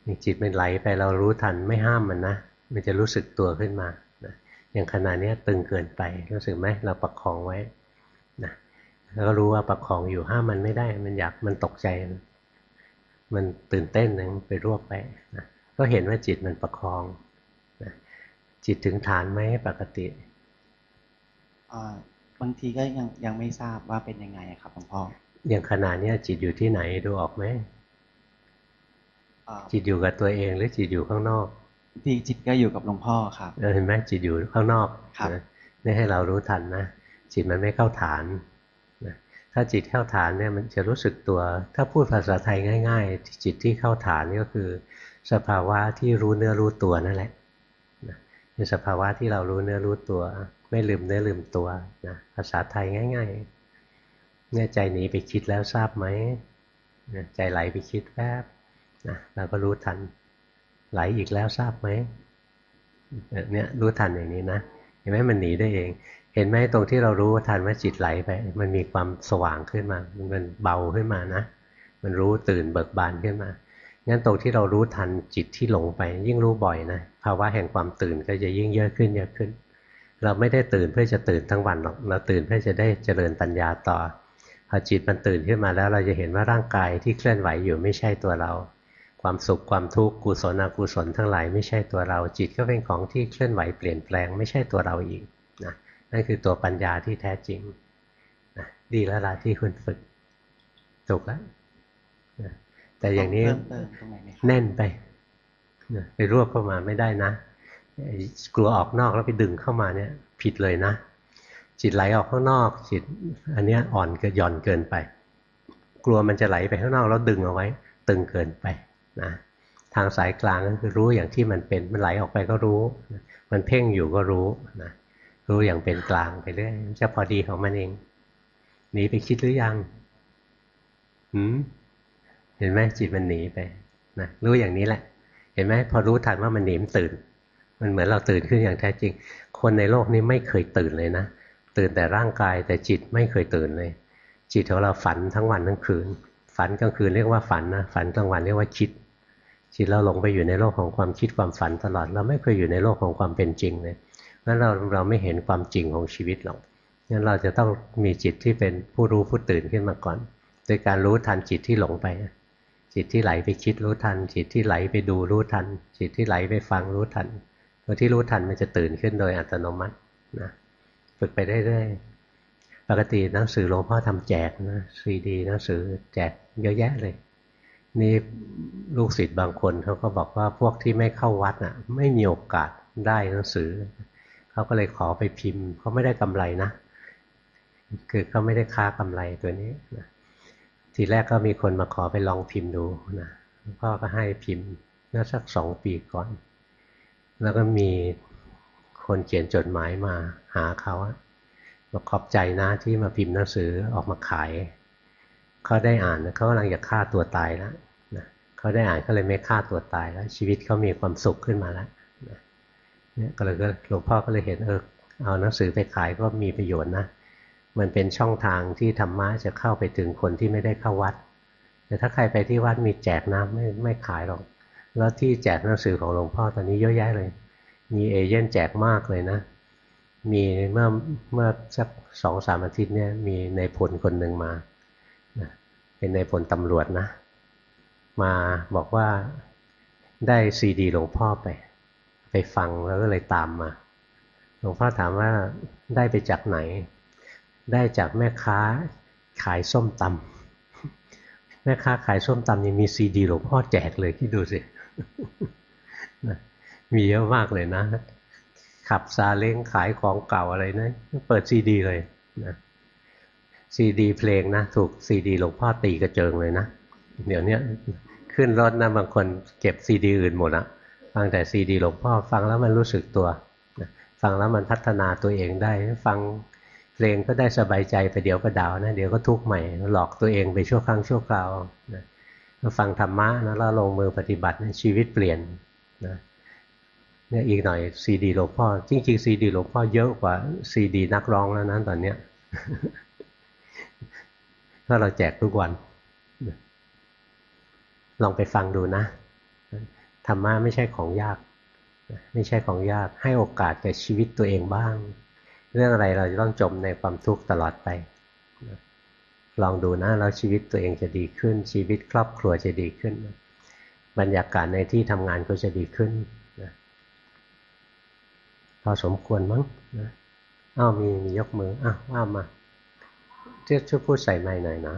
จิตมันไหลไปเรารู้ทันไม่ห้ามมันนะมันจะรู้สึกตัวขึ้นมานะอย่างขณะนี้ตึงเกินไปรู้สึกไหมเราประคองไว้นะแล้วก็รู้ว่าประคองอยู่ห้ามมันไม่ได้มันอยากมันตกใจมันตื่นเต้นนึงไปรวบไปนะก็เห็นว่าจิตมันประคองนะจิตถึงฐานไหมปกติบางทีก็ยังไม่ทราบว่าเป็นยังไงครับหลวงพ่ออย่างขณะนี้จิตอยู่ที่ไหนดูออกไหมจิตอยู่กับตัวเองหรือจิตอยู่ข้างนอกจิตก็อยู่กับหลวงพ่อครับเห็นไหมจิตอยู่ข้างนอกนี่ให้เรารู้ทันนะจิตมันไม่เข้าฐานนะถ้าจิตเข้าฐานเนี่ยมันจะรู้สึกตัวถ้าพูดภาษาไทยง่ายๆจิตที่เข้าฐานนี่ก็คือสภาวะที่รู้เนื้อรู้ตัวนั่นแหละเป็นสภาวะที่เรารู้เนื้อรู้ตัวไม่ลืมเนื้อลืมตัวนะภาษาไทยง่ายๆเนี่ยใจหนีไปคิดแล้วทราบไหมใจไหลไปคิดแป๊บนะเราก็รู้ทันไหลอีกแล้วทราบไหมเนี่ยรู้ทันอย่างนี้นะเห็นไหมมันหนีได้เองเห็นไหมตรงที่เรารู้ทันว่าจิตไหลไปมันมีความสว่างขึ้นมามันเบาขึ้นมานะมันรู้ตื่นเบิกบานขึ้นมางั้นตรงที่เรารู้ทันจิตที่หลงไปยิ่งรู้บ่อยนะภาวะแห่งความตื่นก็จะยิ่งเยอะขึ้นเยอะขึ้นเราไม่ได้ตื่นเพื่อจะตื่นทั้งวันหรอกเราตื่นเพื่อจะได้เจริญปัญญาต่อพอจิตมันตื่นขึ้นมาแล้วเราจะเห็นว่าร่างกายที่เคลื่อนไหวอยู่ไม่ใช่ตัวเราความสุขความทุกข์กุศลอกุศลทั้งหลายไม่ใช่ตัวเราจิตก็เป็นของที่เคลื่อนไหวเปลี่ยนแปลงไม่ใช่ตัวเราอีกนะนั่นคือตัวปัญญาที่แท้จริงนะดีแล้วล่ะที่คุณฝึกถูกแล้วนะแต่อย่างนี้แน่นไปนะไปรวบเข้ามาไม่ได้นะกลัวออกนอกแล้วไปดึงเข้ามาเนี่ยผิดเลยนะจิตไหลออกข้างนอกจิตอันนี้อ่อนเกินหย่อนเกินไปกลัวมันจะไหลไปข้างนอกแล้วดึงเอาไว้ตึงเกินไปนะทางสายกลางก็คือรู้อย่างที่มันเป็นมันไหลออกไปก็รู้มันเพ่งอยู่ก็รู้นะรู้อย่างเป็นกลางไปเรื่อยจะพอดีของมันเองหนีไปคิดหรือยังเห็นไหมจิตมันหนีไปนะรู้อย่างนี้แหละเห็นไหมพอรู้ทันว่ามันหนีมันตื่นมันเหมือนเราตื่นขึ้นอย่างแท้จริงคนในโลกนี้ไม่เคยตื่นเลยนะตื่นแต่ร่างกายแต่จิตไม่เคยตื่นเลยจิตของเราฝันทั้งวันทั้งคืนฝันกลางคืนเรียกว่าฝันนะฝันกลางวันเรียกว่าคิดจิตเราหลงไปอยู่ในโลกของความคิดความฝันตลอดเราไม่เคยอยู่ในโลกของความเป็นจริงเลยงั้นเราไม่เห็นความจริงของชีวิตหรอกงั้นเราจะต้องมีจิตที่เป็นผู้รู้ผู้ตื่นขึ้นมาก่อนโดยการรู้ทันจิตที่หลงไปจิตที่ไหลไปคิดรู้ทันจิตที่ไหลไปดูรู้ทันจิตที่ไหลไปฟังรู้ทันตัวที่รู้ทันมันจะตื่นขึ้นโดยอัตโนมัตินะฝึกไปเรื่อยๆปกติหนังสือหลวงพ่อทำแจกนะซีดีหนังสือแจกเยอะแยะเลยนี่ลูกศิษย์บางคนเขาก็บอกว่าพวกที่ไม่เข้าวัดน่ะไม่มีโอกาสได้หนังสือเขาก็เลยขอไปพิมพ์เขาไม่ได้กำไรนะคือเขาไม่ได้ค้ากำไรตัวนี้นะทีแรกก็มีคนมาขอไปลองพิมพ์ดูนะพ่อก็ให้พิมพ์น่าสัก2 ปีก่อนแล้วก็มีคนเขียนจดหมายมาหาเขาบอกขอบใจนะที่มาพิมพ์หนังสือออกมาขายเขาได้อ่านเขากำลังจะฆ่าตัวตายแล้วนะเขาได้อ่านเขาเลยไม่ฆ่าตัวตายแล้วชีวิตเขามีความสุขขึ้นมาแล้วนะเนี่ยก็เลยหลวงพ่อก็เลยเห็นเอาหนังสือไปขายก็มีประโยชน์นะมันเป็นช่องทางที่ธรรมะจะเข้าไปถึงคนที่ไม่ได้เข้าวัดแต่ถ้าใครไปที่วัดมีแจกน้ำไม่ขายหรอกแล้วที่แจกหนังสือของหลวงพ่อตอนนี้เยอะแยะเลยมีเอเย่นแจกมากเลยนะมีเมื่อสัก2-3 อาทิตย์เนี่ยมีนายพลคนหนึ่งมาเป็นนายพลตำรวจนะมาบอกว่าได้ซีดีหลวงพ่อไปฟังแล้วก็เลยตามมาหลวงพ่อถามว่าได้ไปจากไหนได้จากแม่ค้าขายส้มตำแม่ค้าขายส้มตำยังมีซีดีหลวงพ่อแจกเลยคิดดูสิมีเยอะมากเลยนะขับซาเล้งขายของเก่าอะไรนะเปิดซีดีเลยนะซีดีเพลงนะถูกซีดีหลวงพ่อตีกระเจิงเลยนะเดี๋ยวนี้ขึ้นรถนะบางคนเก็บซีดีอื่นหมดอะฟังแต่ซีดีหลวงพ่อฟังแล้วมันรู้สึกตัวฟังแล้วมันพัฒนาตัวเองได้ฟังเพลงก็ได้สบายใจไปเดี๋ยวก็ดาวนะเดี๋ยวก็ทุกข์ใหม่หลอกตัวเองไปชั่วครั้งชั่วคราวนะฟังธรรมะนะแล้วลงมือปฏิบัติชีวิตเปลี่ยนนะเนี่ยอีกหน่อยซีดีหลวงพ่อจริงๆซีดีหลวงพ่อเยอะกว่าซีดีนักร้องแล้วนะตอนเนี้ยถ้าเราแจกทุกวันลองไปฟังดูนะธรรมะไม่ใช่ของยากไม่ใช่ของยากให้โอกาสแก่ชีวิตตัวเองบ้างเรื่องอะไรเราจะต้องจมในความทุกข์ตลอดไปลองดูนะแล้วชีวิตตัวเองจะดีขึ้นชีวิตครอบครัวจะดีขึ้นบรรยากาศในที่ทำงานก็จะดีขึ้นนะพอสมควรมั้งนะมียกมือว่ามาช่วยพูดใส่ไมค์หน่อยนะ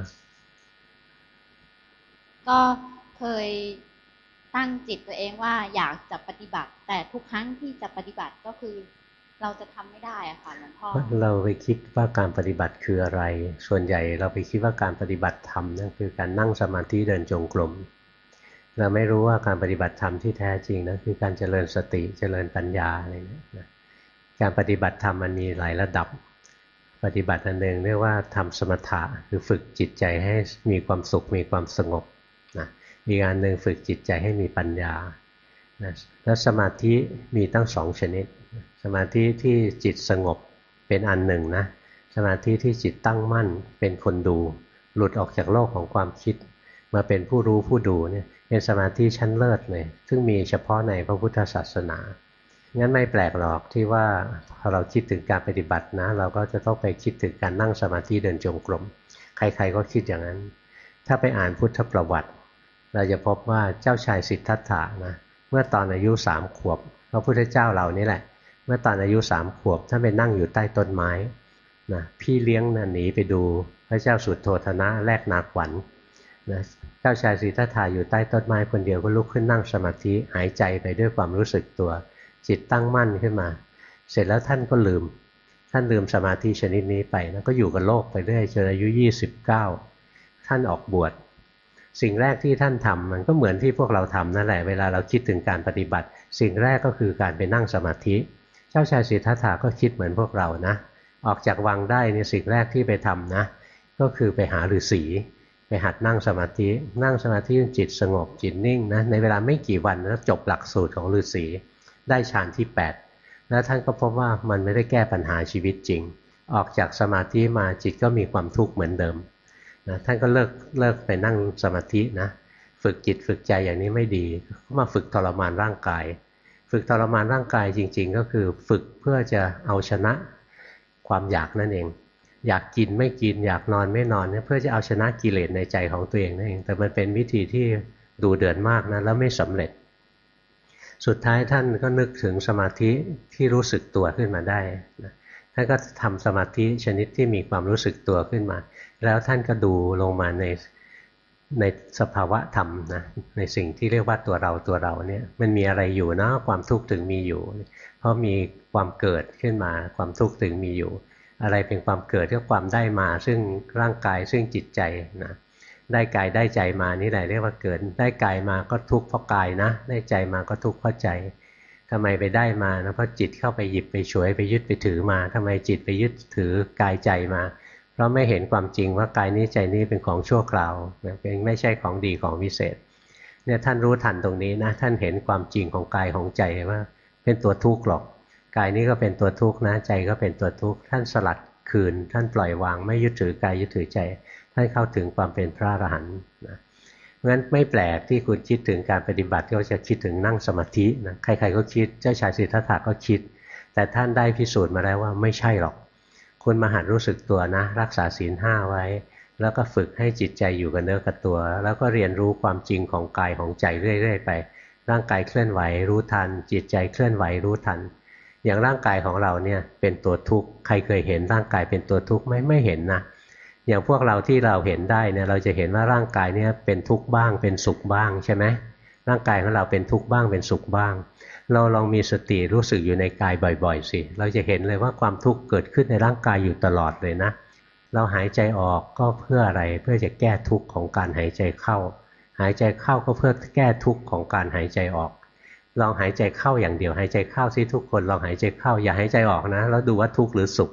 ก็เคยตั้งจิตตัวเองว่าอยากจะปฏิบัติแต่ทุกครั้งที่จะปฏิบัติก็คือเราจะทำไม่ได้อะค่ะหลวงพ่อเราไปคิดว่าการปฏิบัติคืออะไรส่วนใหญ่เราไปคิดว่าการปฏิบัติธรรมนั่นคือการนั่งสมาธิเดินจงกรมเราไม่รู้ว่าการปฏิบัติธรรมที่แท้จริงนะคือการเจริญสติเจริญปัญญาอะไรเนี่ยนะการปฏิบัติธรรมมันมีหลายระดับปฏิบัติอันหนึ่งเรียกว่าทำสมถะคือฝึกจิตใจให้มีความสุขมีความสงบนะอีกอันหนึ่งฝึกจิตใจให้มีปัญญานะแล้วสมาธิมีตั้ง2 ชนิดสมาธิที่จิตสงบเป็นอันหนึ่งนะสมาธิที่จิตตั้งมั่นเป็นคนดูหลุดออกจากโลกของความคิดมาเป็นผู้รู้ผู้ดูเนี่ยเป็นสมาธิชั้นเลิศเลยซึ่งมีเฉพาะในพระพุทธศาสนางั้นไม่แปลกหรอกที่ว่าพอเราคิดถึงการปฏิบัตินะเราก็จะต้องไปคิดถึงการนั่งสมาธิเดินจงกรมใครๆก็คิดอย่างนั้นถ้าไปอ่านพุทธประวัติเราจะพบว่าเจ้าชายสิทธัตถะนะเมื่อตอนอายุ3 ขวบพระพุทธเจ้าเรานี่แหละเมื่อตอนอายุ3 ขวบท่านไปนั่งอยู่ใต้ต้นไม้นะพี่เลี้ยงนะหนีไปดูพระเจ้าสุโธทนะแลกนาขวัญนะเจ้าชายสิทธัตถะอยู่ใต้ต้นไม้คนเดียวก็ลุกขึ้นนั่งสมาธิหายใจไปด้วยความรู้สึกตัวจิตตั้งมั่นขึ้นมาเสร็จแล้วท่านก็ลืมสมาธิชนิดนี้ไปแล้วก็อยู่กับโลกไปเรื่อยจนอายุ29ท่านออกบวชสิ่งแรกที่ท่านทำมันก็เหมือนที่พวกเราทำนั่นแหละเวลาเราคิดถึงการปฏิบัติสิ่งแรกก็คือการไปนั่งสมาธิเจ้าชายสิทธัตถะก็คิดเหมือนพวกเรานะออกจากวังได้ในสิ่งแรกที่ไปทำนะก็คือไปหาฤาษีไปหัดนั่งสมาธิจิตสงบจิตนิ่งนะในเวลาไม่กี่วันแล้วจบหลักสูตรของฤาษีได้ฌานที่8แล้วท่านก็พบว่ามันไม่ได้แก้ปัญหาชีวิตจริงออกจากสมาธิมาจิตก็มีความทุกข์เหมือนเดิมนะท่านก็เลิกไปนั่งสมาธินะฝึกจิตฝึกใจอย่างนี้ไม่ดีก็มาฝึกทรมานร่างกายฝึกทรมานร่างกายจริงๆก็คือฝึกเพื่อจะเอาชนะความอยากนั่นเองอยากกินไม่กินอยากนอนไม่นอนเนี่ยเพื่อจะเอาชนะกิเลสในใจของตัวเองนั่นเองแต่มันเป็นวิธีที่ดูเดือดมากนะแล้วไม่สำเร็จสุดท้ายท่านก็นึกถึงสมาธิที่รู้สึกตัวขึ้นมาได้นะท่านก็ทำสมาธิชนิดที่มีความรู้สึกตัวขึ้นมาแล้วท่านก็ดูลงมาในสภาวะธรรมนะในสิ่งที่เรียกว่าตัวเราเนี่ยมันมีอะไรอยู่นะความทุกข์ถึงมีอยู่เพราะมีความเกิดขึ้นมาความทุกข์ถึงมีอยู่อะไรเป็นความเกิดก็ความได้มาซึ่งร่างกายซึ่งจิตใจนะได้กายได้ใจมานี่แหละเรียกว่าเกิดได้กายมาก็ทุกข์เพราะกายนะได้ใจมาก็ทุกข์เพราะใจทำไมไปได้มานะเพราะจิตเข้าไปหยิบไปฉวยไปยึดไปถือมาทำไมจิตไปยึดถือกายใจมาเพราะไม่เห็นความจริงว่ากายนี้ใจนี้เป็นของชั่วคราวเป็นไม่ใช่ของดีของวิเศษเนี่ยท่านรู้ทันตรงนี้นะท่านเห็นความจริงของกายของใจว่าเป็นตัวทุกข์หรอกกายนี้ก็เป็นตัวทุกข์นะใจก็เป็นตัวทุกข์ท่านสลัดคืนท่านปล่อยวางไม่ยึดถือกายยึดถือใจท่านเข้าถึงความเป็นพระอรหันต์นะงั้นไม่แปลกที่คุณคิดถึงการปฏิบัติก็จะคิดถึงนั่งสมาธินะใครๆก็คิดเจ้าชายสิทธัตถะก็คิดแต่ท่านได้พิสูจน์มาแล้วว่าไม่ใช่หรอกคุณมาหัดรู้สึกตัวนะรักษาศีล5ไว้แล้วก็ฝึกให้จิตใจอยู่กับเนื้อกับตัวแล้วก็เรียนรู้ความจริงของกายของใจเรื่อยๆไปร่างกายเคลื่อนไหวรู้ทันจิตใจเคลื่อนไหวรู้ทันอย่างร่างกายของเราเนี่ยเป็นตัวทุกข์ใครเคยเห็นร่างกายเป็นตัวทุกข์ไม่เห็นนะอย่างพวกเราที่เราเห็นได้เนี่ยเราจะเห็นว่าร่างกายเนี่ยเป็นทุกข์บ้างเป็นสุขบ้างใช่ไหมร่างกายของเราเป็นทุกข์บ้างเป็นสุขบ้างเราลองมีสติรู้สึกอยู่ในกายบ่อยๆสิเราจะเห็นเลยว่าความทุกข์เกิดขึ้นในร่างกายอยู่ตลอดเลยนะเราหายใจออกก็เพื่ออะไรเพื่อจะแก้ทุกข์ของการหายใจเข้าหายใจเข้าก็เพื่อแก้ทุกข์ของการหายใจออกลองหายใจเข้าอย่างเดียวหายใจเข้าสิทุกคนลองหายใจเข้าอย่าหายใจออกนะแล้วดูว่าทุกข์หรือสุข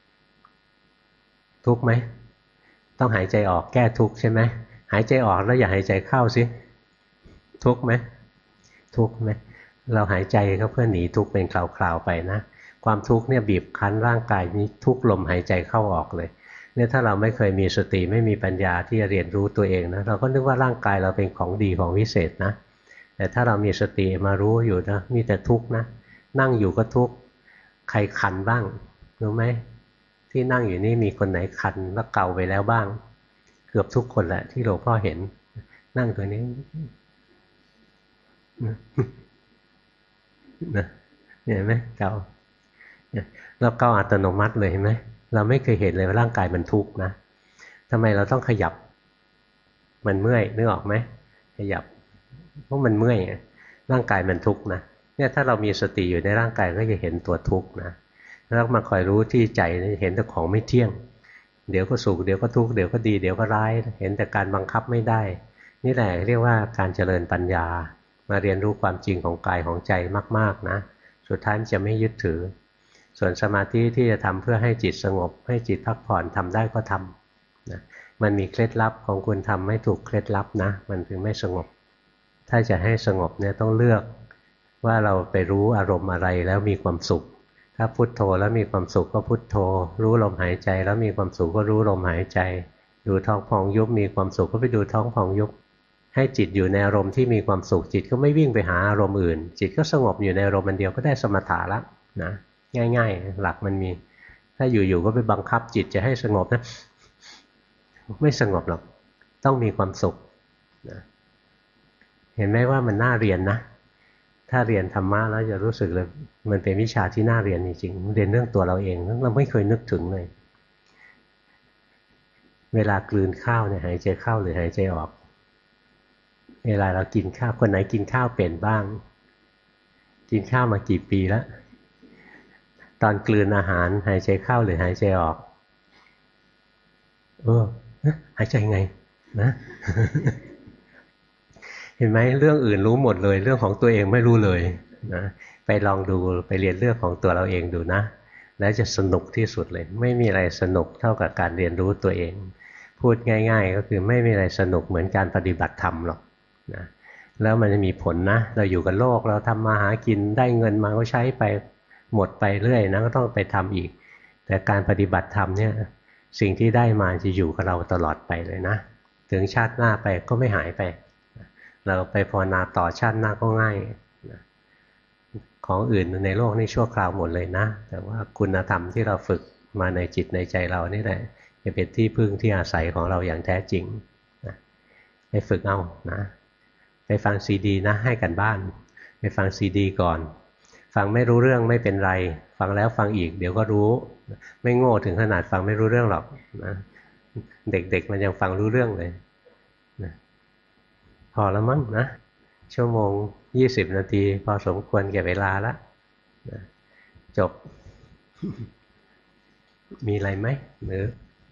ทุกข์ไหมต้องหายใจออกแก้ทุกข์ใช่ไหมหายใจออกแล้วอย่าหายใจเข้าสิทุกข์ไหมทุกข์ไหมเราหายใจก็เพื่อหนีทุกข์เป็นคราวๆไปนะความทุกข์เนี่ยบีบคั้นร่างกายนี้ทุกลมหายใจเข้าออกเลยเนี่ยถ้าเราไม่เคยมีสติไม่มีปัญญาที่จะเรียนรู้ตัวเองนะเราก็นึกว่าร่างกายเราเป็นของดีของวิเศษนะแต่ถ้าเรามีสติมารู้อยู่นะมีแต่ทุกข์นะนั่งอยู่ก็ทุกข์ใครคันบ้างรู้ไหมที่นั่งอยู่นี่มีคนไหนคันแล้วเก่าไปแล้วบ้างเกือบทุกคนแหละที่หลวงพ่อเห็นนั่งตัวนี้นะเห็นไหมเก่าแล้วเก่าอัตโนมัติเลยเห็นไหมเราไม่เคยเห็นเลยว่าร่างกายมันทุกข์นะทำไมเราต้องขยับมันเมื่อยนึกออกไหมขยับเพราะมันเมื่อยร่างกายมันทุกข์นะเนี่ยถ้าเรามีสติอยู่ในร่างกายก็จะเห็นตัวทุกข์นะแล้วมาคอยรู้ที่ใจเห็นแต่ของไม่เที่ยงเดี๋ยวก็สุขเดี๋ยวก็ทุกข์เดี๋ยวก็ดีเดี๋ยวก็ร้ายเห็นแต่การบังคับไม่ได้นี่แหละเรียกว่าการเจริญปัญญามาเรียนรู้ความจริงของกายของใจมากๆนะสุดท้ายมันจะไม่ยึดถือส่วนสมาธิที่จะทำเพื่อให้จิตสงบให้จิตพักผ่อนทำได้ก็ทำนะมันมีเคล็ดลับของคุณทำไม่ถูกเคล็ดลับนะมันถึงไม่สงบถ้าจะให้สงบเนี่ยต้องเลือกว่าเราไปรู้อารมณ์อะไรแล้วมีความสุขถ้าพุทโธแล้วมีความสุขก็พุทโธรู้ลมหายใจแล้วมีความสุขก็รู้ลมหายใจดูท้องพองยุบมีความสุขก็ไปดูท้องพองยุบให้จิตอยู่ในอารมณ์ที่มีความสุขจิตก็ไม่วิ่งไปหาอารมณ์อื่นจิตก็สงบอยู่ในอารมณ์อันเดียวก็ได้สมถะแล้วนะง่ายๆหลักมันมีถ้าอยู่ๆก็ไปบังคับจิตจะให้สงบนะไม่สงบหรอกต้องมีความสุขนะเห็นไหมว่ามันน่าเรียนนะถ้าเรียนธรรมะแล้วจะรู้สึกเลยมันเป็นวิชาที่น่าเรียนจริงๆเรียนเรื่องตัวเราเองเราไม่เคยนึกถึงเลยเวลากลืนข้าวเนี่ยหายใจเข้าหรือหายใจออกเวลาเรากินข้าวคนไหนกินข้าวเป็นบ้างกินข้าวมากี่ปีแล้วตอนกลืนอาหารหายใจเข้าหรือหายใจออกหายใจไงนะ เห็นไหมเรื่องอื่นรู้หมดเลยเรื่องของตัวเองไม่รู้เลยนะไปลองดูไปเรียนเรื่องของตัวเราเองดูนะแล้วจะสนุกที่สุดเลยไม่มีอะไรสนุกเท่ากับการเรียนรู้ตัวเองพูดง่ายๆก็คือไม่มีอะไรสนุกเหมือนการปฏิบัติธรรมหรอกนะแล้วมันจะมีผลนะเราอยู่กับโลกเราทำมาหากินได้เงินมาก็ใช้ไปหมดไปเรื่อยนะก็ต้องไปทำอีกแต่การปฏิบัติธรรมเนี่ยสิ่งที่ได้มาจะอยู่กับเราตลอดไปเลยนะถึงชาติหน้าไปก็ไม่หายไปเราไปภาวนาต่อชาติหน้าก็ง่ายของอื่นในโลกนี่ชั่วคราวหมดเลยนะแต่ว่าคุณธรรมที่เราฝึกมาในจิตในใจเรานี่แหละจะเป็นที่พึ่งที่อาศัยของเราอย่างแท้จริงนะไปฝึกเอานะไปฟังซีดีนะให้กันบ้านไปฟังซีดีก่อนฟังไม่รู้เรื่องไม่เป็นไรฟังแล้วฟังอีกเดี๋ยวก็รู้ไม่โง่ถึงขนาดฟังไม่รู้เรื่องหรอกนะเด็กๆมันยังฟังรู้เรื่องเลยนะพอแล้วมั้งนะชั่วโมง20 นาทีพอสมควรแก่เวลาแล้วนะจบ มีอะไรไหมหรือ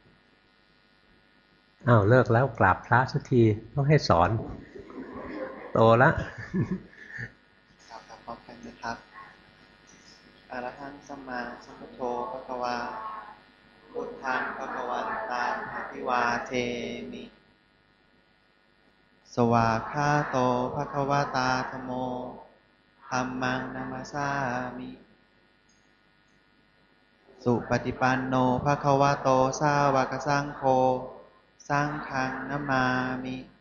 อ้าวเลิกแล้วกราบพระสักทีต้องให้สอนโตละครับพร้อมกันนะครับอรหังสัมมาสัมพุทโธภควาพุทธังภควันตังอภิวาเทมิสวากขาโตภควตาธัมโมธัมมังนามัสสามิสุปฏิปันโนภควโตสาวกสังโฆสังฆังนามามิ